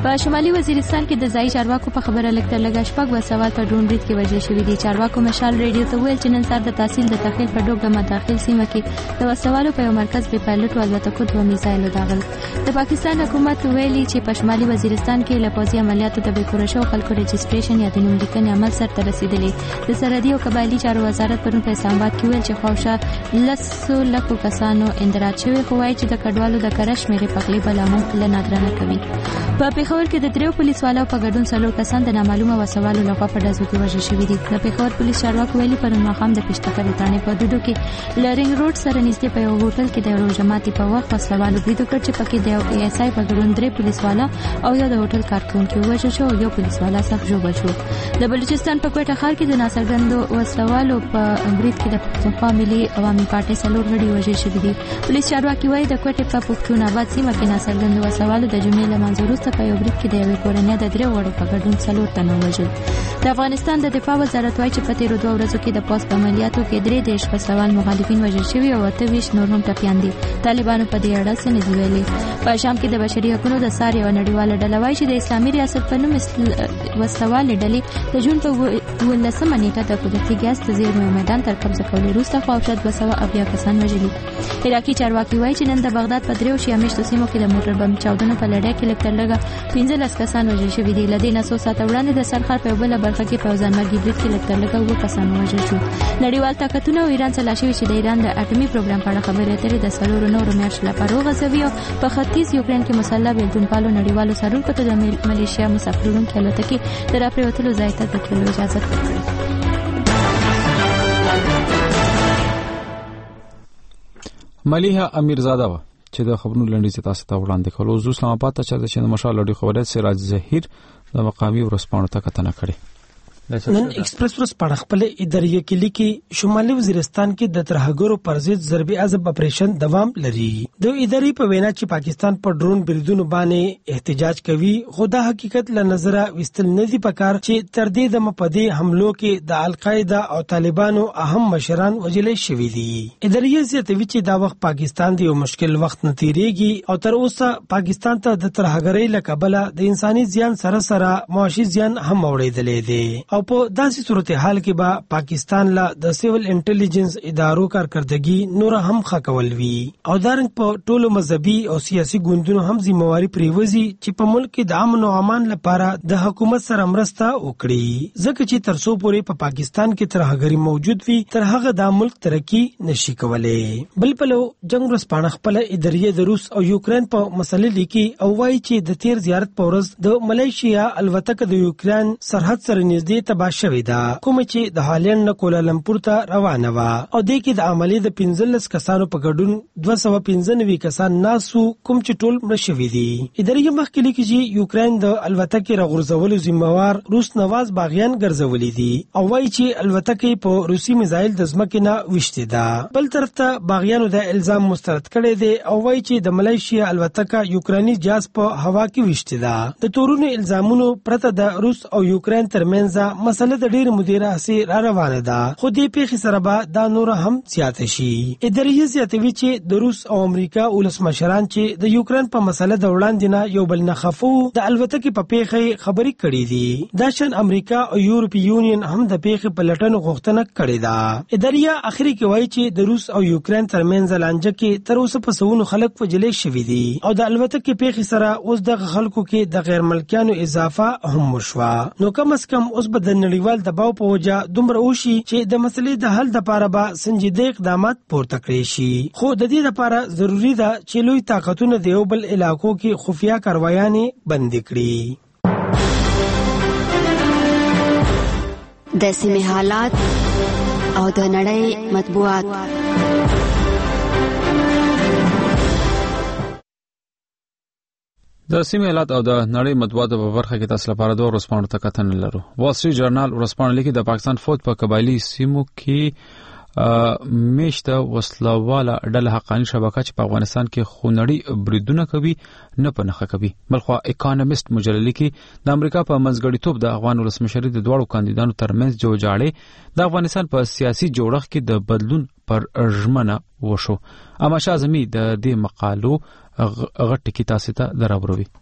په شمالي وزیرستان کې د ځای چارواکو په خبره لیکل لګا شپږ و سوال په ډرون برید کې وژل شوی دي. چارواکو مشال ریډیو ته ویل چې نن سهار د تحصیل د تخیل په ډوګه مداخل سیمه کې د وسوالو په یو مرکز به پایلټ الوتکو دوه میزایل داغل. د پاکستان حکومت ویلي چې په شمالي وزیرستان کې لپوزي عملیاتو د بیکورشو خلکو رجسټریشن یا د نوملیکنې عمل سره رسیدلی. د سرحدي او قبایلی چارو وزارت پرون په اسلام آباد کې ویل چې خوښه لسو لکو کسانو اندراج شوی، خو وايي چې د کډوالو د کرش مېرې پخلی بلامو له نادرانه کوي. په پیښور کې د دریو پولیسوالو په ګډون څلور کسان د نامعلومه وسوالو لخوا په ډزو کې وژل شوي دي. د پیښور پولیس چارواکو ویلي پرون ماښام د پشتکرې تاڼې په حدودو کې لرینګ روډ سره نږدې په یو هوټل کې د روژه ماتي په وخت وسلوالو برید وکړ چې پکې د یو ای اس آی په ګډون درې پولیسوالا او یو د هوټل کارکونکي ووژل شو او یو پولیسوالا سخت ژوبل شو. د بلوچستان په کوټه ښار کې د ناڅرګندو وسلوالو په برید کې د پښتونخوا ملي عوامي پارټۍ څلور غړي وژل شوي دي. پولیس چارواکي وایي د کوټې په پښتون آباد سیمه کې ناڅرګندو وسلوالو د جمعې له منځه وروسته په یو برید کې د یوې کورنۍ د درې غړو په ګډون څلور تنه وژل. د افغانستان د دفاع وزارت وایي چې په تیرو دوه ورځو کې د پوځ په عملیاتو کې درې دېرش وسلوال مخالفین وژل شوي او اته ویشت نور هم ټپیان دي. طالبانو په دې اړه څه نه دي ویلي. په شام کې د بشري حقوقو د سار یوه نړیواله ډله وایي چې د اسلامي ریاست په نوم وسلوالې ډلې د جون په اوولسمه نیټه د قدرتي ګاز د زیرمې میدان تر قبضه کولو وروسته خواوشا دوه سوه اویا کسان وژلي. عراقي چارواکي وایي چې نن د بغداد په دریو شیعه میشتو سیمو کې د موټر بم چاودنو په لړۍ کې لږ تر لږه پنځلس کسان وژل شوي دي. له دې نه څو ساعته وړاندې د سرخار په یوه بله برخه کې په یو ځانمرګي برید کې لږ تر لږه اووه کسان ووژل شو. نړیوال طاقتونه او ایران سلا شوي چې د ایران د اټومي پروګرام په اړه خبرې اترې د څلورو نورو میاشتو لپاره وغځوي او په ختیځ یوکرین کې مسلح بیلتونپالو نړیوالو څلورو ته د ملیشیا مسافروړونکي الوتکې د راپرېوتلو ځای ته د تللو اجازه ورکړې. ملیحه امیرزاده وه چې د خبرونو لنډیز تاسو ته وړاندې کول. اوس اسلام آباد ته چې د مشال لړۍ خبرات سراج ظهیر د مقامي ورسپانو ته کتنه کړې. نن ایکسپریس ورس په خپل اداري کې لیکي شمالي وزیرستان کې د ترهګرو پر ضد ضربي عذاب اپریشن دوام لري. د اداري په وینا چې پاکستان په ډرون بریدونو باندې احتجاج کوي، خو دا حقیقت له نظره وستل نه دي پکار چې تر دې د مپدې حملو کې د القاعده او طالبانو اهم مشران وژل شوي دي. اداري زیاتوي چې دا وخت پاکستان د یو مشکل وخت نه تیریږي او تر اوسه پاکستان ته د ترهګرۍ له کبله د انساني زیان سره سره معاشي زیان هم اوریدلې دي او په داسې صورتحال کې به پاکستان له د سیول انټيليجنس ادارو کارکردګي نور هم خکول وی او دارنګ په ټولو مذهبي او سیاسي ګوندونو هم ذمہواری پریوزي چې په ملک کې د امن او امان لپاره د حکومت سره مرسته وکړي، ځکه چې تر څو پورې په پاکستان کې ترهګری موجود وي تر هغه د ملک ترقی نشي کولای. بل پلو جنگ ورسپانه خپل ادارې د روس او یوکرين په مسلې لیکي او وایي چې د تیر زیارت په ورځ د ملیشیا الوتکه د یوکرين سرحد سره نږدې تباه شوې ده، کوم چې د هالند نه کولالمپور ته روانه و او د کې د عملي د پنځلس کسانو په ګډون دوه سوه پنځه نوي کسان ناسو، کوم چې ټول مړه شوي دي. ادارې مخکې لیکي چې یوکرين د الوتکې راغورځولو ذمہوار روس نواز باغیان ګرځولي دي او وایي چې الوتکې په روسي میزایل د ځمکې نه وشتې ده. بل طرف ته باغیانو د الزام مسترد کړی دی او وایي چې د ملیشیا الوتکه یوکراني جهاز په هوا کې وشتې ده. د تورونو الزامونو پرته د روس او یوکرين ترمنځ مسله د ډېر مدیره سي را روانه ده، خو دې پیښې سره به دا نور هم زیات شي. ادارې زیاتوي چې د روس او امریکا ولسمشران چې د یوکرين په مسله د وړاندې نه یو بل نه خفو د الوتکې په پیښې خبرې کړې دي. دا شان امریکا او یورپی یونین هم د پیښې په لټنو غوښتنه کړې ده. ادارې اخري کې وایي چې د روس او یوکرين ترمنځ لانجه کې تر اوسه په سونو خلک وجلې شوي دي او د الوتکې پیښې سره اوس د خلکو کې د غیر ملکیانو اضافه هم وشوه. نو کم از کم اوس به د نړیوال دباو په وجه دومره وشي چې د مسلې د حل لپاره به سنجیده اقدامات پورته کړی شي، خو د دې لپاره ضروری ده چې لوی طاقتونه د یو بل علاقو کې خفیا کاروایانې بندي کړي. د سیمې حالات او د نړۍ مطبوعات. د سیمې حالات او د نړۍ مطبوعاتو په برخه کې تاسو لپاره دوه ورځپاڼو ته کتنه لرو. وال سټریټ جرنال ورځپاڼه لیکي د پاکستان فوج په قبایلی سیمو کې میشته وسلواله ډله حقانی شبکه چې په افغانستان کې خونړي بریدونه کوي نه په نخښه کوي. بلخوا اکانومست مجله لیکي د امریکا په منځګړیتوب د افغان ولسمشر د دوړو کاندیدانو ترمنځ جوړجاړي د افغانستان په سیاسي جوړښت کې د بدلون پر ژمنه وشو. اما شاه زمي د دې مقالو غټ کی تاسو ته دراوروي.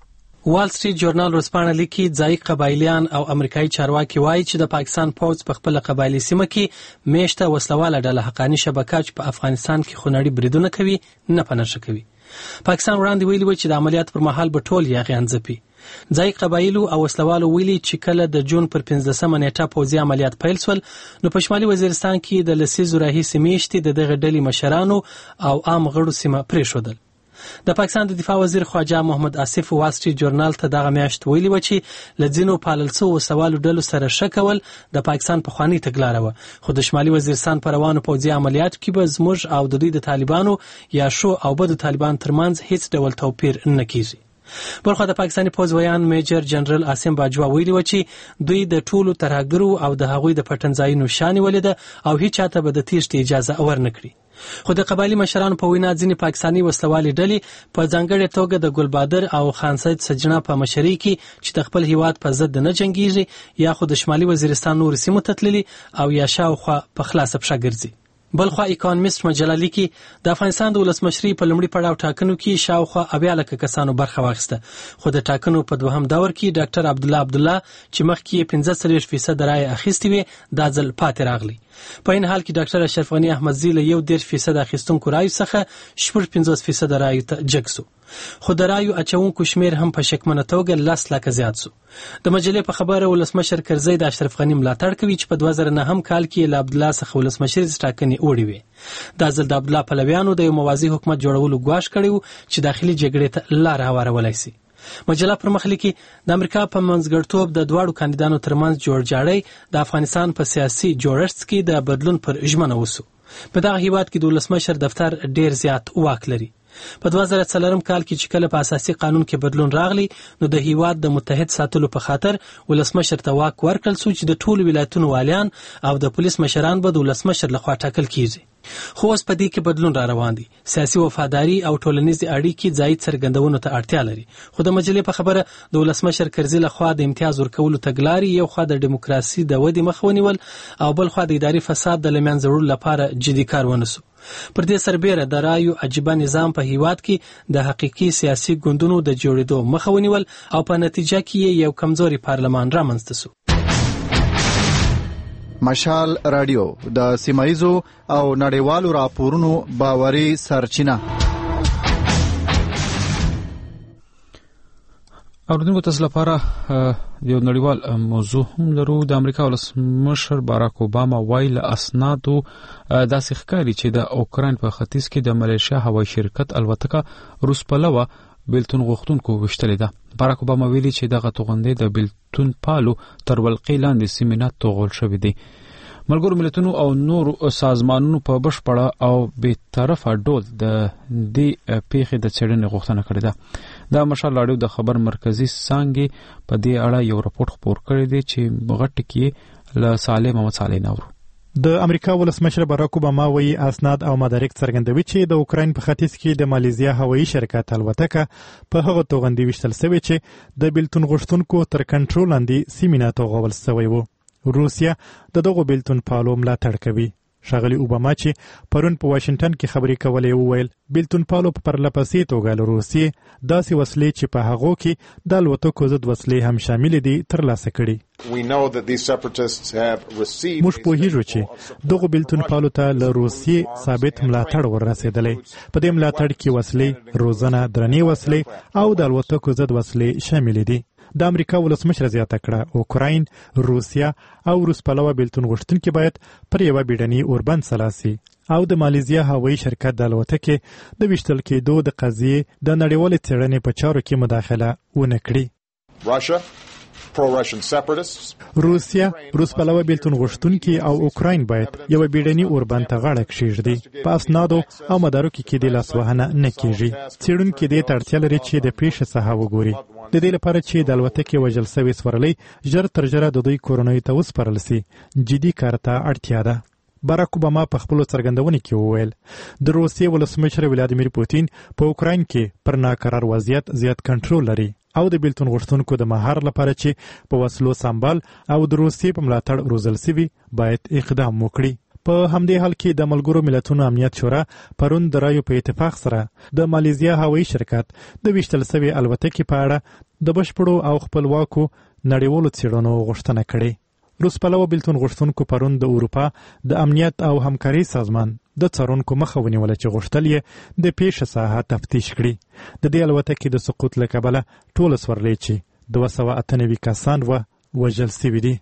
وال سټریټ جورنال ورځپاڼه لیکي ځایي قبایلیان او امریکایي چارواکي وایي چې د پاکستان پوځ په خپل قبایلی سیمه کې میشته وسلواله ډله حقاني شبکه چې په افغانستان کې خونړي بریدونه کوي نه پنځه کوي. پاکستان وړاندې ویلي و چې د عملیات پر مهال به ټول یاغیان ځپي. ځایي قبایلو او وسلوالو ویلي چې کله د جون پر پنځلسمه نیټه پوځي عملیات پیل شول نو په شمالي وزیرستان کې د لسیزو راهیسې میاشتې د دغه ډلې مشرانو او عام غړو سیمه پرېښودل. د پاکستان د دفاع وزیر خواجه محمد آصف وال سټریټ جورنال ته دغه میاشت ویلي و چې له ځینو پالل شوو وسلوالو ډلو سره ښه کول د پاکستان پخوانۍ تګلاره وه، خو د شمالي وزیرستان په روانو پوځي عملیاتو کې به زموږ او د دوی د طالبانو یا شو او بدو طالبانو ترمنځ هیڅ ډول توپیر نه کیږي. بلخو د پاکستاني پوځ ویان میجر جنرال عاصم باجوا ویلي و چې دوی د ټولو ترهګرو او د هغوی د پټنځایونو شانې ولیده او هیڅ چاته به د تیښتې اجازه ورنکړي. خو د قبایلی مشرانو په وینا ځینې پاکستاني وسلوالې ډلې په ځانګړې توګه د ګلبادر او خان سید سجنا په مشرۍ کې چې د خپل هیواد په ضد نه جنګیږي یا خو د شمالي وزیرستان نور سیمو ته تللي او یا شاوخوا په خلاصه پښه ګرځي. بلخوا اکانومیست مجله لیکي د افغانستان د ولسمشرۍ په لومړي پړاو ټاکنو کې شاوخوا اویا لکه کسانو برخه واخیسته، خو د ټاکنو په دوهم دور کې ډاکټر عبدالله عبدالله چې مخکې یې پنځه څلوېښت فیصده رایې اخیستې وې دا ځل پاتې راغلی. په این حال کې ډاکټر اشرف غني احمدزي له یو دېرش فیصده اخیستونکو رایو څخه شپږ پنځوس فیصده رایو ته جګ سو، خو د رایو اچونکو شمیر هم په شکمنه توګه لس لکه زیات سو. د مجلې په خبره ولسمشر کرزی د اشرف غني ملاتړ کوي چې په دوه زره نهم کال کې له عبدالله څخه ولسمشر ټاکنې وړي وې. دا ځل د عبدالله پلویانو د یو موازي حکومت جوړولو ګواښ کړی و چې داخلي جګړې ته لار هوارولی شي. مجله پر مخ لیکي د امریکا په منځګړیتوب د دواړو کاندیدانو ترمنځ جوړجاړی د افغانستان په سیاسي جوړښت کې د بدلون پر ژمنه وسو. په دغه هیواد کې د ولسمشر دفتر ډیر زیات واک لري. په دوه زره څلورم کال کې چې کله په اساسي قانون کې بدلون راغلی نو د هیواد د متحد ساتلو په خاطر ولسمشر ته واک ورکړل شو چې د ټولو ولایتونو والیان او د پولیس مشران به د ولسمشر لخوا ټاکل کیږي. خو اوس په دې کې بدلون را روان دی. سیاسي وفاداری او ټولنیزې اړیکې ځای څرګندونو ته اړتیا لري. خو د مجلې په خبره د ولسمشر کرزي لخوا د امتیاز ورکولو تګلارې یو خوا د ډیموکراسي د ودې مخ ونیول او بل خوا د اداري فساد د له منځه وړلو لپاره جدي کار ونسو. پر دې سربیره د رایو عجیبه نظام په هیواد کې د حقیقي سیاسي ګوندونو د جوړېدو مخه ونیول او په نتیجه کې یو کمزوري پارلمان رامنځته شو. مشال رادیو د سیمایزو او نړیوالو راپورونو باوري سرچینه. اوردونکو تاسو لپاره یو نړیوال موضوع هم لرو. د امریکا ولسمشر باراک اوباما وایي له اسنادو داسې ښکاري چې د اوکراین په ختیځ کې د ملیشیا هوایي شرکت الوتکه روس پلوه بیلتون غوښتونکو وشتلې ده. باراک اوباما ویلي چې دغه توغندې د بیلتون پالو تر ولقې لاندې سیمې نه توغول شوې دي. ملګرو ملتونو او نور سازمانونو په بشپړه او بی‌طرفه ډول د دې پیښې د څېړنې غوښتنه کړې ده. دا مشال رادیو د خبر مرکزی څانګې په دې اړه یو راپور خپور کړی دی چې غټ کې له صالح محمد صالح نورو. د امریکا ولسمشر باراک اوباما وایي اسناد او مدارک څرګندوي چې د اوکراین په ختیځ کې د مالیزیا هوایي شرکت الوتکه په هغه توغندې وشتل شوې چې د بیلتون غوښتونکو تر کنټرول لاندې سیمې نه توغول شوی و. روسیا د دغو بیلتون پالو ملاتړ کوي. ښاغلي اوباما چې پرون په واشنگټن کې خبرې کولې وویل بیلتون پالو په پرلپسې توګه له روسیې داسې وسلې چې په هغو کې د الوتکو ضد وسلې هم شاملې دي ترلاسه کړي. موږ پوهیږو چې دغو بیلتون پالو ته له روسیې ثابت ملاتړ وررسېدلی. په دې ملاتړ کې وسلې، روزنه، درنې وسلې او د الوتکو ضد وسلې شاملې دي. د امریکا ولسمشر زیاته کړه اوکراین، روسیا او روس پلوه بیلتون غوښتونکي باید پر یوه بیړني اوربند سلاسي او د مالیزیا هوایي شرکت د الوتکې د ویشتل کېدو د قضیې د نړیوالې څېړنې په چارو کې مداخله ونه کړي. روسیا، روس پلوه بیلتون غوښتونکي او اوکراین باید یوه بیړني اوربند ته غاړه کښېږدي. په اسنادو او مدارکو کې د لاسوهنه نه کېږي. څېړونکي دې ته اړتیا لري چې د پیښې څخه وګوري د دې لپاره چې د الوتکې وژل شوي سورلۍ ژر تر ژره د دوی کورنیو ته وسپارل سي. جدي کار ته اړتیا ده. باراک اوباما په خپلو څرګندونو کې وویل د روسیې ولسمشر ولادیمیر پوتین په اوکراین کې پر ناکرار وضعیت زیات کنټرول لري او د بیلتون غوښتونکو د مهار لپاره چې په وسلو سمبال او د روسیې په ملاتړ روزل سوي باید اقدام وکړي. په همدې حال کې د ملګرو ملتونو امنیت شورا پرون د رایو په اتفاق سره د مالیزیا هوایي شرکت د ویشتل سوي الوتکې په اړه د بشپړو او خپلواکو نړیوالو څېړنو غوښتنه کړې. روس پلوه بیلتون غوښتونکو پرون د اروپا د امنیت او همکاري سازمان د څارونکو مخه ونیوله چې غوښتل یې د پیښې ساحه تفتیش کړي. د دې الوتکې د سقوط له کبله ټوله سورلۍ چې دوه سوه اته نوي کسان و وژل سوي دي.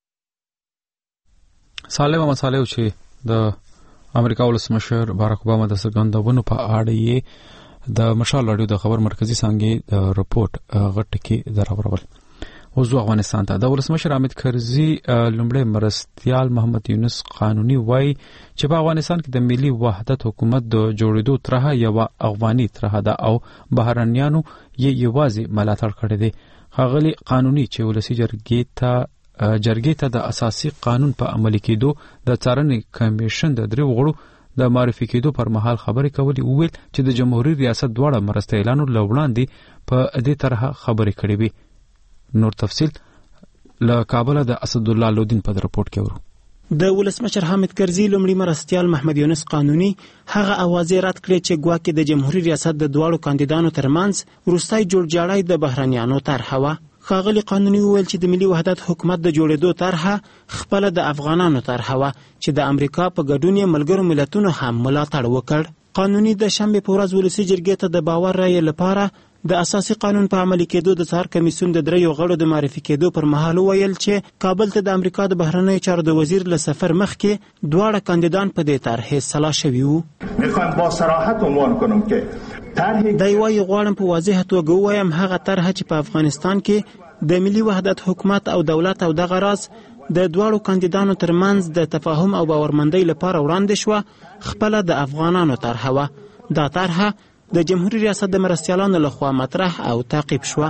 سالم مسالې چې د امریکا ولسمشر باراک اوباما د څرګندونو په اړه یې د مشال رادیو د خبر مرکزی څنګه د رپورت غټ کې دراورول. وزو افغانستان ته د ولسمشر حامد کرزي لومړی مرستيال محمد یونس قانوني وای چې په افغانستان کې د ملي وحدت حکومت د جوړېدو طرحه یو افغاني طرحه ده او بهرنیانو یې یوازې ملاتړ کړی دی. ښاغلي قانوني چې ولسی جرګې ته جرګې ته د اساسي قانون په عملي کېدو د څارنې کمیشن د درې غړو د معرفي کېدو پر مهال خبرې کولې وویل چې د جمهوریت ریاست دواړه مرستیالانو له وړاندې په دې طرحه خبرې کړې وي. نور تفصیل له کابل د اسد الله لودین په رپورت کې ورو. د ولسمشر حامد کرزي لومړي مرستيال محمد یونس قانوني هغه اوازې رد کړې چې ګواکې د جمهوریت ریاست د دواړو کاندیدانو ترمنځ وروستۍ جوړجاړی د بهرنیانو طرحه وه. ښاغلي قانوني وویل چې د ملي وحدت حکومت د جوړېدو طرحه خپله د افغانانو طرحه وه چې د امریکا په ګډون یې ملګرو ملتونو هم ملاتړ وکړ. قانوني د شنبې په ورځ ولسي جرګې ته د باور رایې لپاره د اساسي قانون په عملي کېدو د څار کمیسیون د دریو غړو د معرفي کېدو پر مهال وویل چې کابل ته د امریکا د بهرنیو چارو د وزیر له سفر مخکې دواړه کاندیدان په دې طرحې سلا شوي وو. میخوایم با صراحت عنوان کنم که دی وايي غواړم په واضحه توګه ووایم هغه طرحه چې په افغانستان کې د ملي وحدت حکومت او دولت او دغه راز د دواړو کاندیدانو ترمنځ د تفاهم او باورمندۍ لپاره وړاندې شوه خپله د افغانانو طرحه وه. دا طرحه د جمهوریت ریاست د مرستیالانو لخوا مطرح او تعقیب شوه.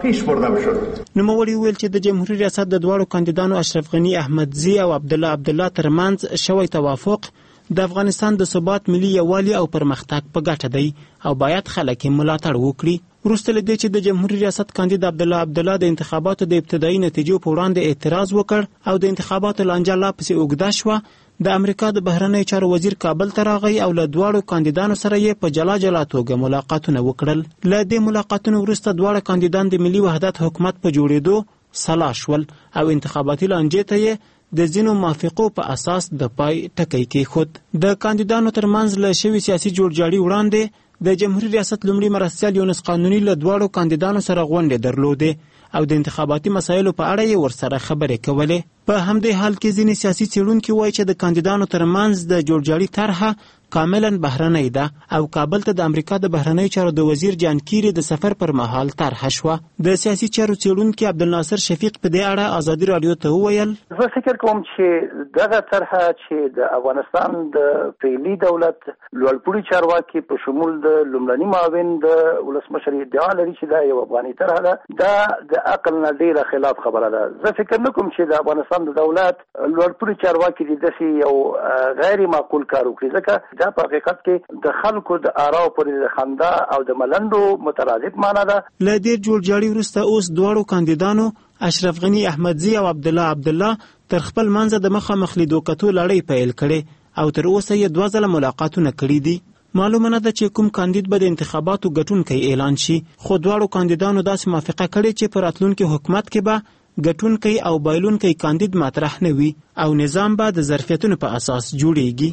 نوموړي وویل چې د جمهوریت ریاست د دواړو کاندیدانو اشرف غني احمدزي او عبدالله عبدالله ترمنځ شوی توافق د افغانستان د ثبات، ملي یووالي او پرمختګ په ګټه دی او باید خلک یې ملاتړ وکړي. وروسته له دې چې د جمهوریت ریاست کاندید عبدالله عبدالله د انتخاباتو د ابتدایي نتیجو په وړاندې اعتراض وکړ او د انتخاباتو لانجه لا پسې اوږده شوه، د امریکا د بهرنیو چارو وزیر کابل ته راغی او له دواړو کاندیدانو سره یې په جلا جلا توګه ملاقاتونه وکړل. له دې ملاقاتونو وروسته دواړه کاندیدان د ملي وحدت حکومت په جوړېدو سلا شول او انتخاباتي لانجې ته یې د ځینو موافقو په اساس د پای ټکی کېښود. د کاندیدانو ترمنځ له شوي سیاسي جوړجاړي وړاندې د جمهوریت ریاست لومړي مرستیال یونس قانوني له دواړو کاندیدانو سره غونډې درلودې او د انتخاباتي مسایلو په اړه یې ورسره خبرې کولې. په همدې حال کې ځینې سیاسي څېړونکي وایي چې د کاندیدانو ترمنځ د جوړجاړي طرحه کاملا بهرنۍ ده او کابل ته د امریکا د بهرنیو چارو د وزیر جان کیری د سفر پر مهال طرحه شوه. د سیاسي چارو څېړونکي عبدالناصر شفیق په دې اړه ازادي راډیو ته وویل زه فکر کوم چې دغه طرحه چې د افغانستان د فعلي دولت لوړپوړي چارواکي په شمول د لومړني معاون د ولسمشر ادعا لري چې دا یو افغاني طرحه ده، دا د عقل نه ډېره خلاف خبره ده. زه فکر نه کوم چې د افغانستان د دولت لوړپوړي چارواکي د داسې یو غیر معقول کار وکړي، ځکه دا په حقیقت کې د خلکو د آراو پورې د خندا او د ملنډو مترادف معنا ده. له دې جوړجاړي وروسته اوس دواړو کاندیدانو اشرف غني احمدزي او عبدالله عبدالله تر خپل منځه د مخامخ لیدو کتو لړۍ پیل کړې او تر اوسه یې دوه ځله ملاقاتونه کړي دي. معلومه نه ده چې کوم کاندید به د انتخاباتو ګټونکی اعلان شي، خو دواړو کاندیدانو داسې موافقه کړې چې په راتلونکي حکومت کې به ګټونکی او بایلونکی کاندید مطرح نه وي او نظام به د ظرفیتونو په اساس جوړیږي.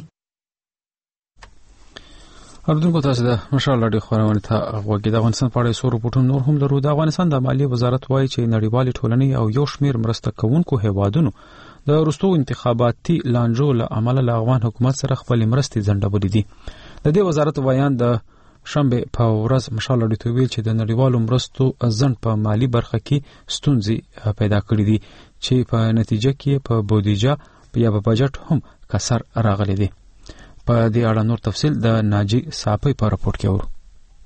اردوونکو تاسو د مشال لړۍ خبرونه ته غوږی د افغانستان په اړه سور رپورټونه نور هم لرو. د افغانستان د مالیې وزارت وایي چې نړیوالې ټولنې او یو شمیر مرسته کوونکو هیوادونو د وروستو انتخاباتي لانجو له امله له افغان حکومت سره خپل مرستې ځنډولې دي. د دې وزارت بیان د شنبه په ورځ مشال لړۍ ته ویل چې د نړیوالو مرستو ځنډ په مالی برخه کې ستونزې پیدا کړې دي چې په نتیجه کې په بودیجه یا په بجټ هم کسر راغلی دی. په دې اړه نور تفصیل د ناجی صاحب په راپور کې ورو.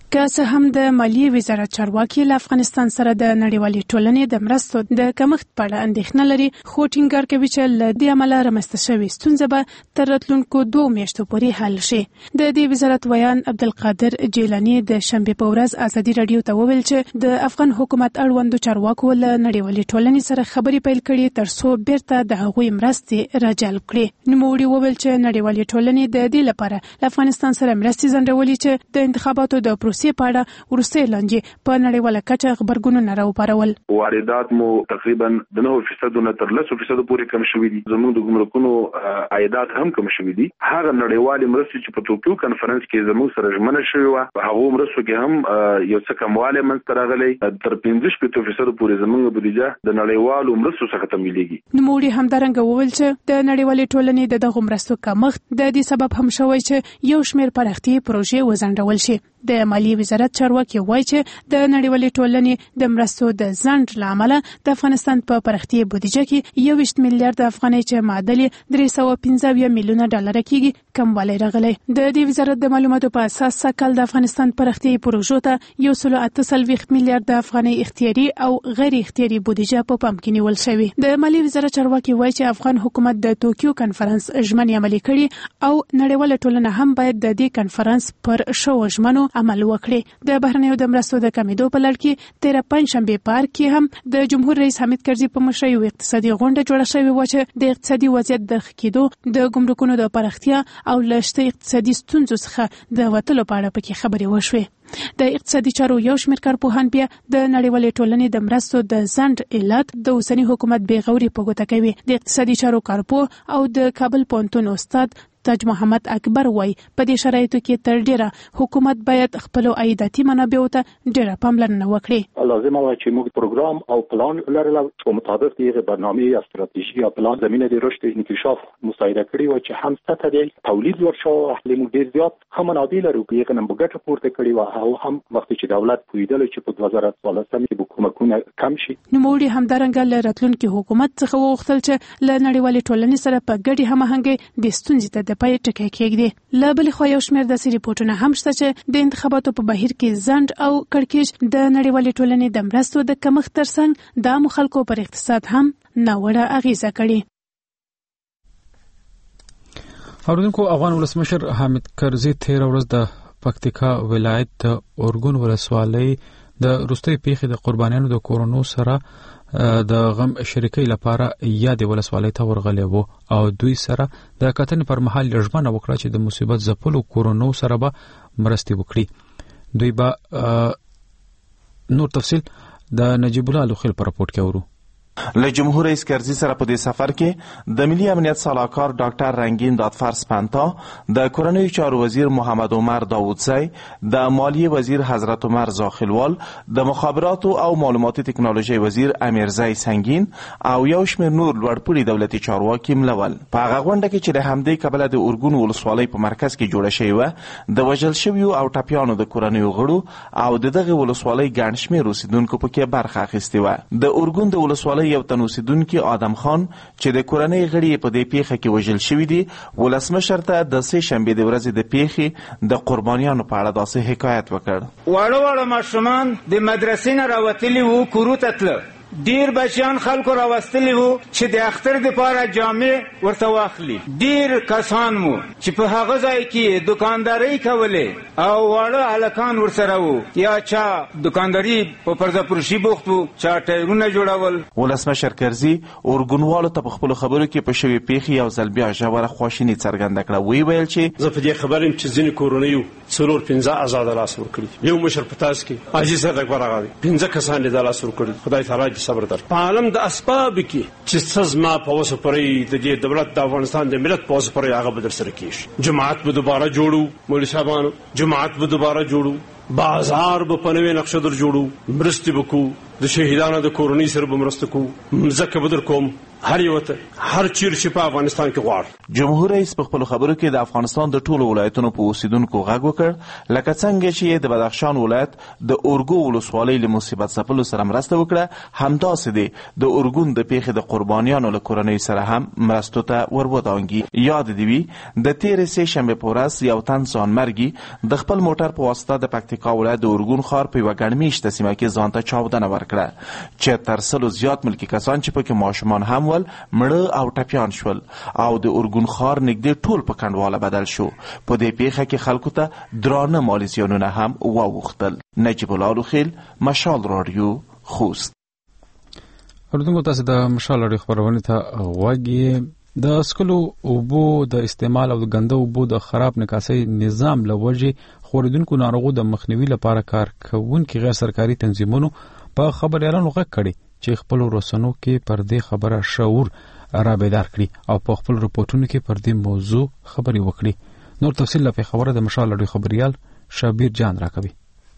که څه هم د مالیې وزارت چارواکي له افغانستان سره د نړیوالې ټولنې د مرستو د کمښت په اړه اندېښنه لري، خو ټینګار کوي چې له دې امله رامنځته شوې ستونزه به تر راتلونکو دوه میاشتو پورې حل شي. د دې وزارت ویان عبدالقادر جیلاني د شنبې په ورځ ازادي راډیو ته وویل چې د افغان حکومت اړوندو چارواکو له نړیوالې ټولنې سره خبرې پیل کړي تر څو بیرته د هغوی مرستې راجلب کړي. نوموړي وویل چې نړیوالې ټولنې د دې لپاره له افغانستان سره مرستې ځنډولې چې د انتخاباتو د پروسې په اړه وروستۍ لانجې په نړیواله کچه خبرګونونه راوپارول. واردات مو تقریبا د نهه فیصد نه تر لس فیصد پورې کم شوي دي. زموږ د ګمرکونو عایدات هم کم شوي دي. هغه نړیوالې مرستې چې په ټوکیو کانفرنس کې زموږ سره ژمنه شوې وه په هغو مرستو کې هم یو څه کموالی منځته راغلی. تر پنځه شپېته فیصد پورې زموږ بودیجه د نړیوالو مرستو څخه تمویلېږي. نوموړي همدارنګه وویل چې د نړیوالې ټولنې د دغو مرستو کمښت د دې سبب هم شوی چې یو شمېر پراختیایي پروژې وځنډول شي. د مالیې وزارت چارواکي وایي چې د نړیوالې ټولنې د مرستو د ځنډ له امله د افغانستان په پراختیایي بودیجه کې یوویشت میلیارډ افغانۍ چې معادل درې سوه پنځه اویا میلیونه ډالره کېږي کموالی راغلی. د دې وزارت د معلوماتو په اساس سږکال د افغانستان پراختیایي پروژو ته یو سل اته څلوېښت میلیارډ افغانۍ اختیاري او غیر اختیاري بودیجه په پام کې نیول شوې. د مالیې وزارت چارواکي وایي چې افغان حکومت د توکیو کانفرنس ژمنې عملي کړي او نړیواله ټولنه هم باید د دې کانفرنس پر شوو ژمنو عمل وکړي. د بهرنیو د مرستو د کمیدو په لړ کې تېره پنجشنبې په ارګ کې هم د جمهور رئیس حامد کرزي په مشرۍ یوه اقتصادي غونډه جوړه شوې وه چې د اقتصادي وضعیت د ښه کېدو، د ګمرکونو د پراختیا او له شته اقتصادي ستونزو څخه د وتلو په اړه پکې خبرې وشوې. د اقتصادي چارو یو شمېر کارپوهان بیا د نړیوالې ټولنې د مرستو د ځنډ علت د اوسني حکومت بې غوري په ګوته کوي. د اقتصادي چارو کارپوه او د کابل پوهنتون استاد تاج محمد اکبر وای په دې شرایطو کې تر ډیره حکومت باید خپل عایداتي منابعو ته ډیره پاملرنه وکړي. لازمه وای چې موږ پروګرام او پلان لرلو په مطابق دغه برنامه یا استراتیژي یا پلان زمینه د رشد انکشاف مساعده کړي او چې هم سطح دی تولید ورشو اهل موږ ډیر زیات هم منابع لرو په یو نمبر ګټه پورته کړي او هم وخت چې دولت پویدل چې په دوه زره څوارلسم کې حکومتونه کم شي. نوموړي همدارنګه له راتلونکي حکومت څخه وغوښتل چې له نړیوالې ټولنې سره په ګډه هماهنګي د ستونزې ته د پای ټکی کېږدي. له بلې خوا یو شمېر داسې ریپورټونه هم شته چې د انتخاباتو په بهیر کې ځنډ او کړکېچ د نړیوالې ټولنې د مرستو د کمښت ترڅنګ د عامو خلکو پر اقتصاد هم ناوړه اغیزه کړې. اوریدونکو، افغان ولسمشر حامد کرزي تېره ورځ د پکتیکا ولایت د اورګون ولسوالۍ د وروستۍ پیښې د قربانیانو د کورونو سره د غم شریکۍ لپاره یادې ولسوالۍ ته ورغلی وو او دوی سره د کتنې پر مهال ژمنه وکړه چې د مصیبت ځپلو کورونو سره به مرستې وکړي. دوی به نور تفصیل د نجیب الله لوخیل په راپورټ کې اورو. له جمهور رئیس کرزي سره په دې سفر کې د ملي امنیت سلاکار ډاکټر رنگین دادفر سپنتا، د کورنیو چارو وزیر محمد عمر داوودزی، د مالیې وزیر حضرت عمر زاخلوال، د مخابراتو او معلوماتي ټکنالوژي وزیر امیرزی سنگین او یو شمېر نور لوړپوړي دولتي چارواکي ملول. په هغه غونډه کې چې د همدې کبله د اورګون ولسوالۍ په مرکز کې جوړه شوې وه، د وژل شویو او ټپیانو د کورنیو غړو او د دغه ولسوالۍ ګڼ شمېر اوسیدونکو پکې برخه اخیستې وه. د اورګون د ولسوالۍ یو تن اوسیدونکي آدم خان چې د کورنۍ غړي په دې پیښه کې وژل شوي دي، ولسمشر ته د سې شنبې د ورځې د پیښې د قربانیانو په اړه داسې حکایت وکړ. واړه واړه ماشومان د مدرسې نه راوتلي وو، کورو ته تله. ډیر بچیان خلکو راوستلي وو چې د اختر دپاره جامې ورته واخلي. ډیر کسان مو چې په هغه ځای کې دکاندارۍ کولې او واړه هلکان ورسره وو، یا چا دکانداري په پرده پروشي بوخت وو، چا ټایرونه جوړول. ولسمشر کرزي اورګونوالو ته په خپلو خبرو کې په شوې پیښې یو ځل بیا ژوره خواشیني څرګنده کړه. ویې ویل چې زه په دې خبر یم چې ځینې کورنیو څلور پنځه آزاده لاس ورکړي. یو مشر په تاسو کې حاجي صدیق اکبر آغا دی، پنځه کسان یې دا لاس ورکړي. خدای تعالی دې صبر در په عالم د اسباب کې چې څه زما په وسه پرې د دې دولت د افغانستان د ملت په وسه پرې هغه به در سره کېږي. جماعت به دوباره جوړو، مولوي صاحبانو جماعت به دوباره جوړو، بازار به په نوې نقشه در جوړو، مرستې به کوو، د شهیدانو د کورنۍ سره به مرسته کوو، مځکه به در کوم، هر یو ته هر چیر چې په افغانستان کې غواړي. جمهور رئیس په خپل خبرو کې د افغانستان د ټولو ولایتونو په اوسیدونکو غږ وکړ لکه څنګه چې د بدخشان ولایت د اورګو ولسوالۍ له مصیبت ځپلو سره مرسته وکړه، همداسې دی د اورګون د پیښې د قربانیانو له کورنۍ سره هم مرستو ته ورودانګي. یاد دی وي د تیرې سې شنبې په ورځ یو تن ځانمرګي د خپل موټر په واسطه د پکتیکا ولایت د اورګون ښار په یوه ګڼ مېشته سیمه کې ځان ته چاودنه ورکړه چې تر سلو زیات ملکي کسان چې پکې ماشومان هم ول مړه او ټپیان شول او د اورګون ښار نږدې ټول په کنډواله بدل شو. په دې پیښه کې خلکو ته درانه مالي زیانونه هم واوښتل. نجیب الله لوخیل، مشال رادیو، خوست. اردوګو تاسو د مشال رادیو خبرونه ته غوږی. د اسکلو اوبو د استعمال او د ګنده اوبو د خراب نکاسي نظام لوجه خوردونکو ناروغو د مخنیوي لپاره کار کوونکي غیر سرکاري تنظیمونو په خبريالانو غږ کړي چې خپل رسنو کې پر دې خبره شعور را بیدار کړي او په خپل رپورټونو کې پر دې موضوع خبري وکړي. نور تفصیل لپاره خبره د مشال لړۍ خبريال شابیر جان راکوي.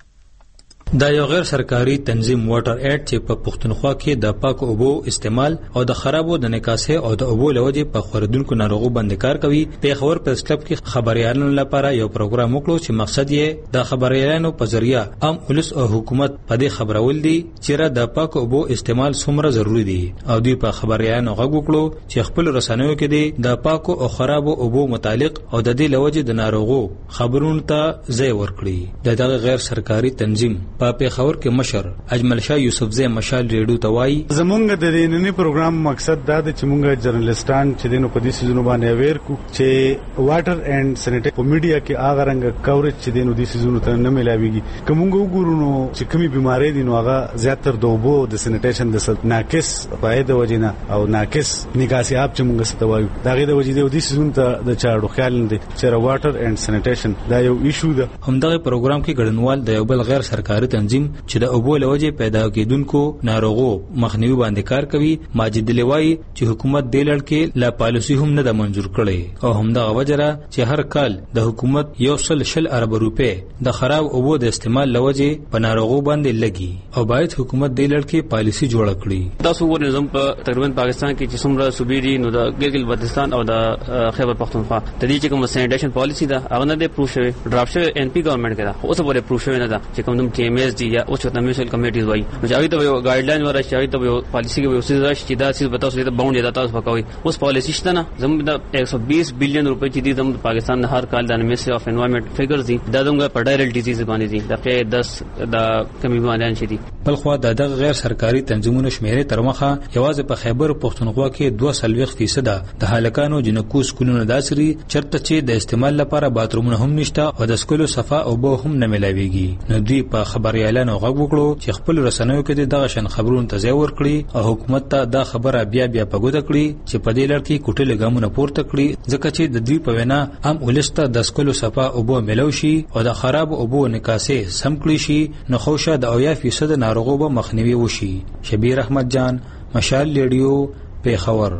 دا یو غیر سرکاري تنظیم واټر ایډ چې په پښتونخوا کې د پاک اوبو استعمال او د خرابو د نکاسه او د اوبو لوجه په خوردونکو ناروغو باندې کار کوي. په خبر پرس کلب کې خبريالانو لپاره یو پروګرام وکړو چې مقصد یې د خبريالانو په ذریعہ عام ولس او حکومت په دې خبرول دي چې د پاک اوبو استعمال څومره ضروری دی او دوی په خبريالانو غږ وکړو چې خپل رسنیو کې دي د پاک او خرابو اوبو متعلق او د دې لوجه د ناروغو خبرونو ته ځای ورکړي. دغه غیر سرکاري تنظیم په پیښور کې مشر اجمل شاه یوسفزی مشال ریډیو ته وایي زمونږ د دې نننی پروګرام مقصد دا دی چې مونږ جرنالستان چې دینو په دې سيزونو باندې اویر کو چې واټر اینڈ سینیټری په میډیا کې هغه رنګ کورج چې دینو د سيزونو ته نه ملاويږي. کومه وګورو نو چې کومي بيمارۍ دي نو هغه زیاتره د اوبو د سینیټیشن د ناقص فائدہ وجینا او ناقص نګاسي اپ چې مونږ ستوایو دغه د وجې د سيزونو ته د چاړو خیال نه دي چې واټر اینڈ سینیټیشن دا یو ایشو ده. همدغه پروګرام کې ګډونوال د یو بل غیر سرکاري تنظیم چې د اوبو لوجه پیدا کېدونکو ناروغو مخنیوي باندې کار کوي ماجد لوی چې حکومت د لړ کې لا پالیسي هم نه د منزور کړي او هم د وجره چې هر کال د حکومت یو سل شل ارب روپے د خراب اوبو د استعمال لوجه په ناروغو باندې لګي او باید حکومت د لړ کې پالیسي جوړ کړي. دا څو نظام په تقریبا پاکستان کې چې څومره صوبې دي نو د ګلګل بلتستان او د خیبر پختونخوا د دې چې کوم سینیټیشن پالیسي ده هغه نه دی پروف شوی ډراپ شوی ان پی ګورنمنت کې دا اوس پورې پروف شوی نه ده چې کوم د ټي ایم ایس دی یا اوس د میوچل کمیټیز وای نو چې ته یو ګایډلاین ورته چې ته یو پالیسي کې یو څه راشي چې دا څه بتاو چې دا باوند دا تاسو پکوي اوس پالیسي شته نه زموږ د ایک سو بیس بلین روپے چې دي د پاکستان هر کال د منسټری اف انوایرنمنت فګرز دي دا زموږ په ډایرل ډیزیز باندې دي د کې دس د کمی باندې شي دي. بل خو د دغه غیر سرکاري تنظیمونو شمیره تر مخه یوازې په خیبر پختونخوا کې دوه سلويخ فیصد د هلکانو جنکو سکولونو داسري چرته چې د استعمال لپاره باترومونه هم نشته او د سکولو صفه او به هم نه ملاويږي. نو دوی په خبريالانو غږ وکړو چې خپل رسنیو کې دغه شن خبرونه تزاور کړي او حکومت ته دا خبره بیا بیا په ګوته کړي چې په دې لړ کې کوټه لګامونه پورته کړي ځکه چې د دوی په وینا عام ولسته د سکولو صفه او به ملو شي او د خراب او به نکاسه سم کړی شي نو خوشه د اویا فیصد ناروغو به مخنیوي وشي. شبیر احمد جان، مشال ریډیو، پیښور.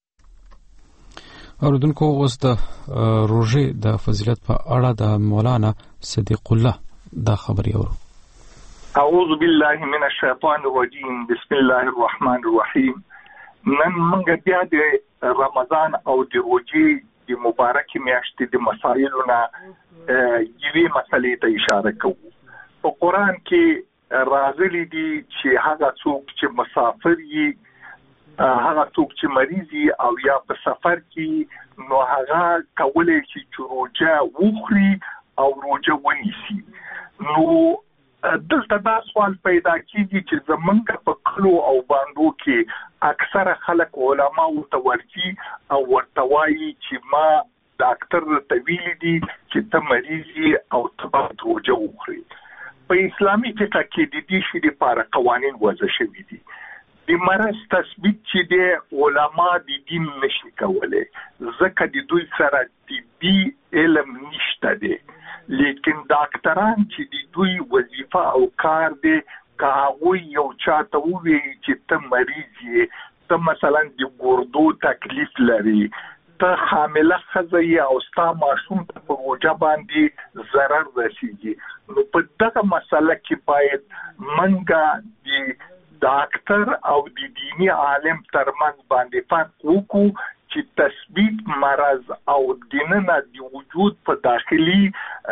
اوردونکو اوس د روزه د فضیلت په اړه د مولانا صدیق الله دا خبري اورو. اعوذ بالله من الشیطان الرجیم بسم الله الرحمن الرحیم. نن موږ بیا د رمضان او د روزي د مبارک میاشتې د مسایلو نه یوې مسلې ته اشاره کوو. په قران کې راغلي دي چې هغه څوک چې مسافر وي هغه څوک چې مریض وي او یا په سفر کې نو هغه کولی شي چې روزه وخوري او روزه ونیسي. نو دلته دا سوال پیدا کیږي چې زمونږ په کلو او باندو کې اکثره خلک علما ورته ورځي او ورته وایي چې ما ډاکټر ته ویلي دي چې ته مریض یې او ته باید روزه وخوري. په اسلامي فقه کې د دې شی لپاره قوانین وضع شوي دي. د مرض تثبیت چې دی علما د دین نشي کولی ځکه د دوی سره طبي علم نشته دی، لیکن ډاکټران چې د دوی وظیفه او کار دی که هغوی یو چاته ووایي چې ته مریض یې، ته مثلا د ګردو تکلیف لري، ته حامله ښځه یې او ستا ماشوم ته په روژه باندې ضرر رسیږي، نو په دغه مسله کې باید منګه د ډاکټر او د دینی عالم ترمنځ باندې فرق وکړو چې تثبیت مرض او دینه د وجود په داخلي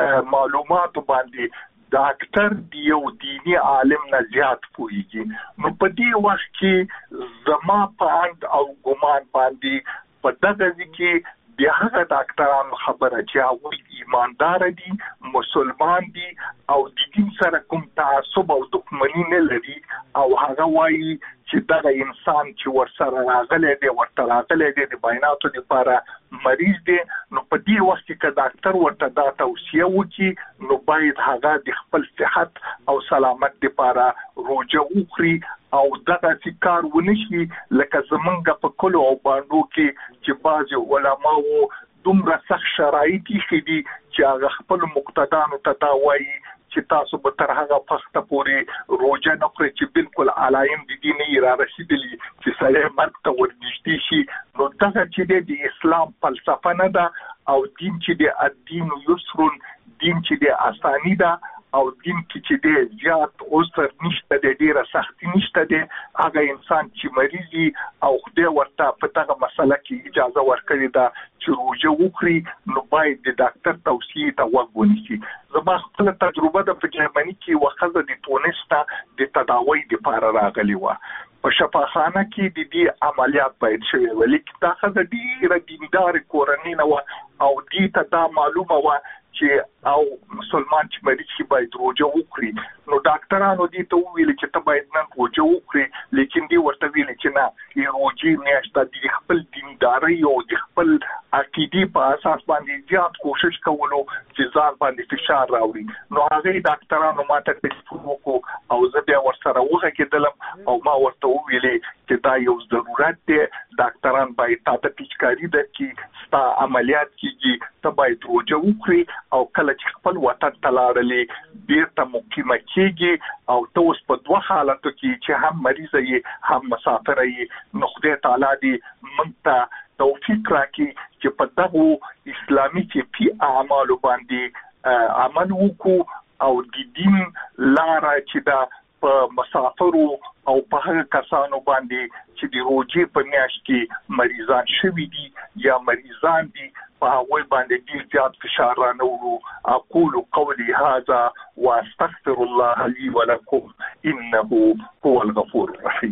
معلوماتو باندې ډاکټر دی یو دینی عالم نه زیات پوهیږي. نو په دې وخت کې زما په اند او ګمان باندې په دغه ځکه بیا هغه ډاکټرانو خبره چې هغوی ایماندار دي، مسلمان دي او د دین سره کوم تعصب او دښمني نه لري او هغه وایي چې دغه انسان چې ورسره راغلی دی ورته راغلی دی د بیناتو لپاره مریض دی، نو په دې وخت کې که ډاکټر ورته دا توصیه وکړي نو باید هغه د خپل صحت او سلامت لپاره روژه وخوري او دغه کار ونه شي لکه زمونږ په کلو او بانډو کې چې بعضې علماو دومره سخت شرایط ایښي دي چې هغه خپل مقتدانو ته دا وایي چې تاسو به تر هغه وخته پورې روژه نه خورئ چې بالکل علایم د دې نه را رسېدلي چې سړی مرګ ته ورنږدې شي. نو دغه چې دی د اسلام فلسفه نه ده او دین چې دی الدین یسر، دین چې دی اسانی ده او دین کې چې دی زیات عسر نشته دی، ډیره سختي نشته دی. هغه انسان چې مریضي او خدای ورته په دغه مسله کې اجازه ورکړې ده چې روژه وکړي نو باید د ډاکټر توصیې ته غوږ ونیسي. زما خپله تجربه ده په جرمني کې یوه ښځه د تونس ته د تداوۍ دپاره راغلې وه. په شفاخانه کې د دې عملیات باید شوی و، لیکن دا ښځه ډیره دیندارې کورنۍ نه وه او دې ته دا معلومه وه چې او مسلمان چې مریض شي باید روژه وکړي. نو ډاکټرانو دې ته وویل چې ته باید نن روژه وکړي، لیکن دې ورته ویل چې نه، د روژې میاشت د خپل دیندارۍ او د خپل عقیدې په اساس باندې زیات کوشش کولو چې ځان باندې فشار راوړي. نو هغې ډاکټرانو ما ته ټلیفون وکړو او زه بیا ورسره وغږېدلم او ما ورته وویلې چې دا یو ضرورت دی، ډاکټران باید تا ته پیچکاري درکړي، ستا عملیات کېږي، ته باید روژه وکړي او کله چې خپل وطن ته لاړلې بیرته مقیمه کېږي او ته اوس په دوه حالتو کې چې هم مریضه یې هم مسافره یې، نو خدای تعالی دې موږ ته توفیق راکړي چې په دغو اسلامي فقهي اعمالو باندې عمل وکړو او د دین لاره چې دا په مسافرو او په هغه کسانو باندې چې د روژې په میاشت کې مریضان شوي دي یا مریضان دي په هغوی باندې ډېر زیات فشار رانه وړو. اقول قولي هذا واستغفر الله لي ولكم انه هو الغفور الرحيم.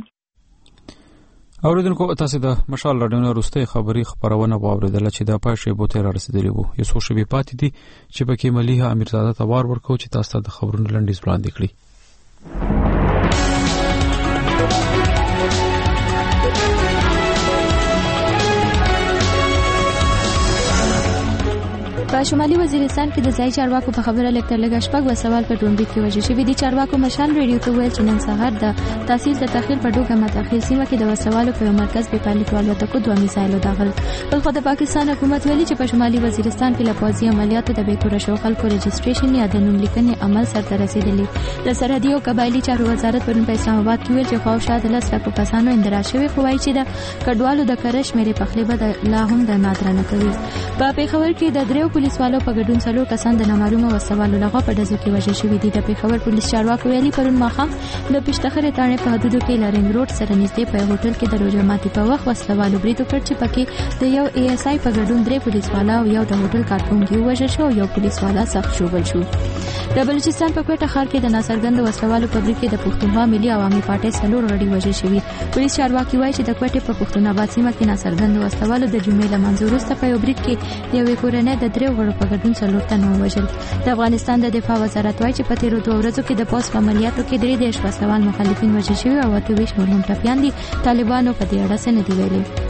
اوریدونکو تاسو د مشال راډیو وروستۍ خبري خبرونه واوریدله چې د پای شی بوته را رسیدلی وو. یو څو شی پاتې دي چې پکې مليحه امیرزاده توار ورکو چې تاسو ته د خبرونو لنډیز وړاندې کړي. په شمالي وزیرستان کې د ځای چارواکو په خبره لیکتر لګا شپږ و سوال په ډونډي کې وژل شوی دي. چارواکو مشال ریډیو ته ویل چې نن سهار د تحصیل د تخیل په ډوګه مداخل سیمه کې د وسوالو په مرکز په پالیټوال وتکو دوه میسایلو داخل. بل خو د پاکستان حکومت ویلي چې په شمالي وزیرستان کې لپازي عملیاتو د بیکوره شو خلکو رجستریشن یا د نوم لیکنې عمل سره رسیدلی. د سرحدي او قبایلی چارو وزارت پرون په اسلام آباد کې ویل چې خو شاده لاس راکو کسانو اندرا شوی خو وایي چې د کډوالو د کرش مېری پخلی به لا هم د ماتره نه کوي. په پیښور کې د دریو پولیسوالو په ګډون څلور کسان د نامعلومه وسوالو لغوا په دزو کې وژل شوي دي. د پیښور پولیس چارواکو ویلي پرون ماښام د پښتخرې تاڼې په حدودو کې لارنګ روډ سره نږدې په هوټل کې د روژه ماتي په وخت وسوالو برید وکړ چې پکې د یو ای اس آی په ګډون درې پولیسوالا او یو د هوټل کارکونکي وژل شو او یو پولیسوالا سخت ژوبل شو. د بلوچستان په کوټه ښار کې د ناڅرګند وسوالو په برید کې د پښتونخوا ملي عوامي پارټۍ څلور غړي وژل شوي. پولیس چارواکي وایي چې د کوټې په پښتون آباد سیمه کې ناڅرګند وسوالو د جمعې له منځه وروسته په یو برید کې د یوې کورنۍ د درې غړو په ګډون څلور تنه ووژل. د افغانستان د دفاع وزارت وایي چې په تیرو دوه ورځو کې د پوس په عملیاتو کې درې دېرش وسوال مخالفین وژل شوي او اته ویشت نور هم ټپیان دي. طالبانو په دې اړه څه نه دي ویلي.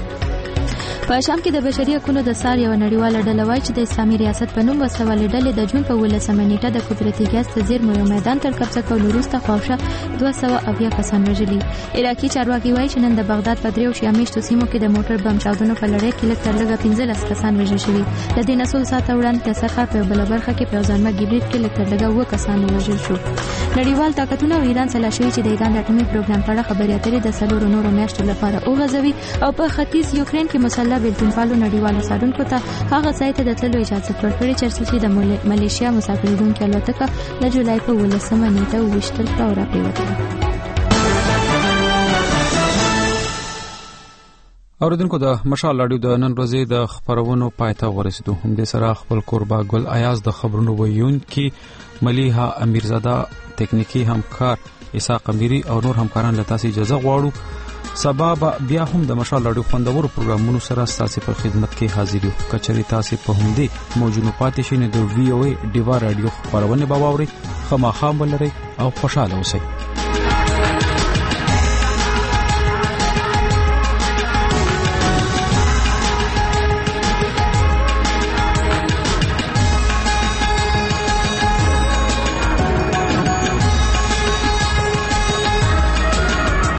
په شام کې د بشري حقوقو د سار یو نړیواله ډله وایي چې د اسلامي ریاست په نوم وسوالې ډلې د جون په ولسمه نیټه د قدرتي ګاز د زیرمو یو میدان تر قبضه کولو وروسته خواوشا دوه سوه اویا کسان وژلي. عراقي چارواکي وایي چې نن د بغداد په دریو شیا میشتو سیمو کې د موټر بم چاودنو په لړۍ کې لږ تر لږه پنځلس کسان وژل شوي. د دې نه څو ساعته وړاندې د سرخا په بله برخه کې په ځانمه ګبریټ کې لږ تر لږه اووه کسان وژل شو. نړیوال طاقتونه او ایران سلا شوي چې د ایران د اټومي پروګرام په اړه خبرې اترې د څلورو نورو میاشتو لپاره وغځوي او په ختیځ یوکرین کې مسلح بېلتونپالو نړیوالو څارونکو ته هغه ځای ته د تللو اجازه ورکړې چې د ملیشیا مسافرونکو الوتکه د جولای په ولسمه نیټه وویشتل او راپرېوتله. اوریدونکو د مشال رادیو د نن ورځې د خبرونو پایته ورسېدو. هم د سره خپل قربا ګل ایاز د خبرونو ویون کې ملیحه امیرزاده تکنیکی همکار اسحاق امیری او نور همکاران له تاسو اجازه غواړو. سبب بیا هم د مشال رادیو خوندور پروګرامونو سره تاسو په خدمت کې حاضر یو. کچري تاسو په همدې موجودو پاتې شئ نه د وی او ای ډیوا رادیو خبرونه باوري خامخام ولرئ او خوشاله اوسئ.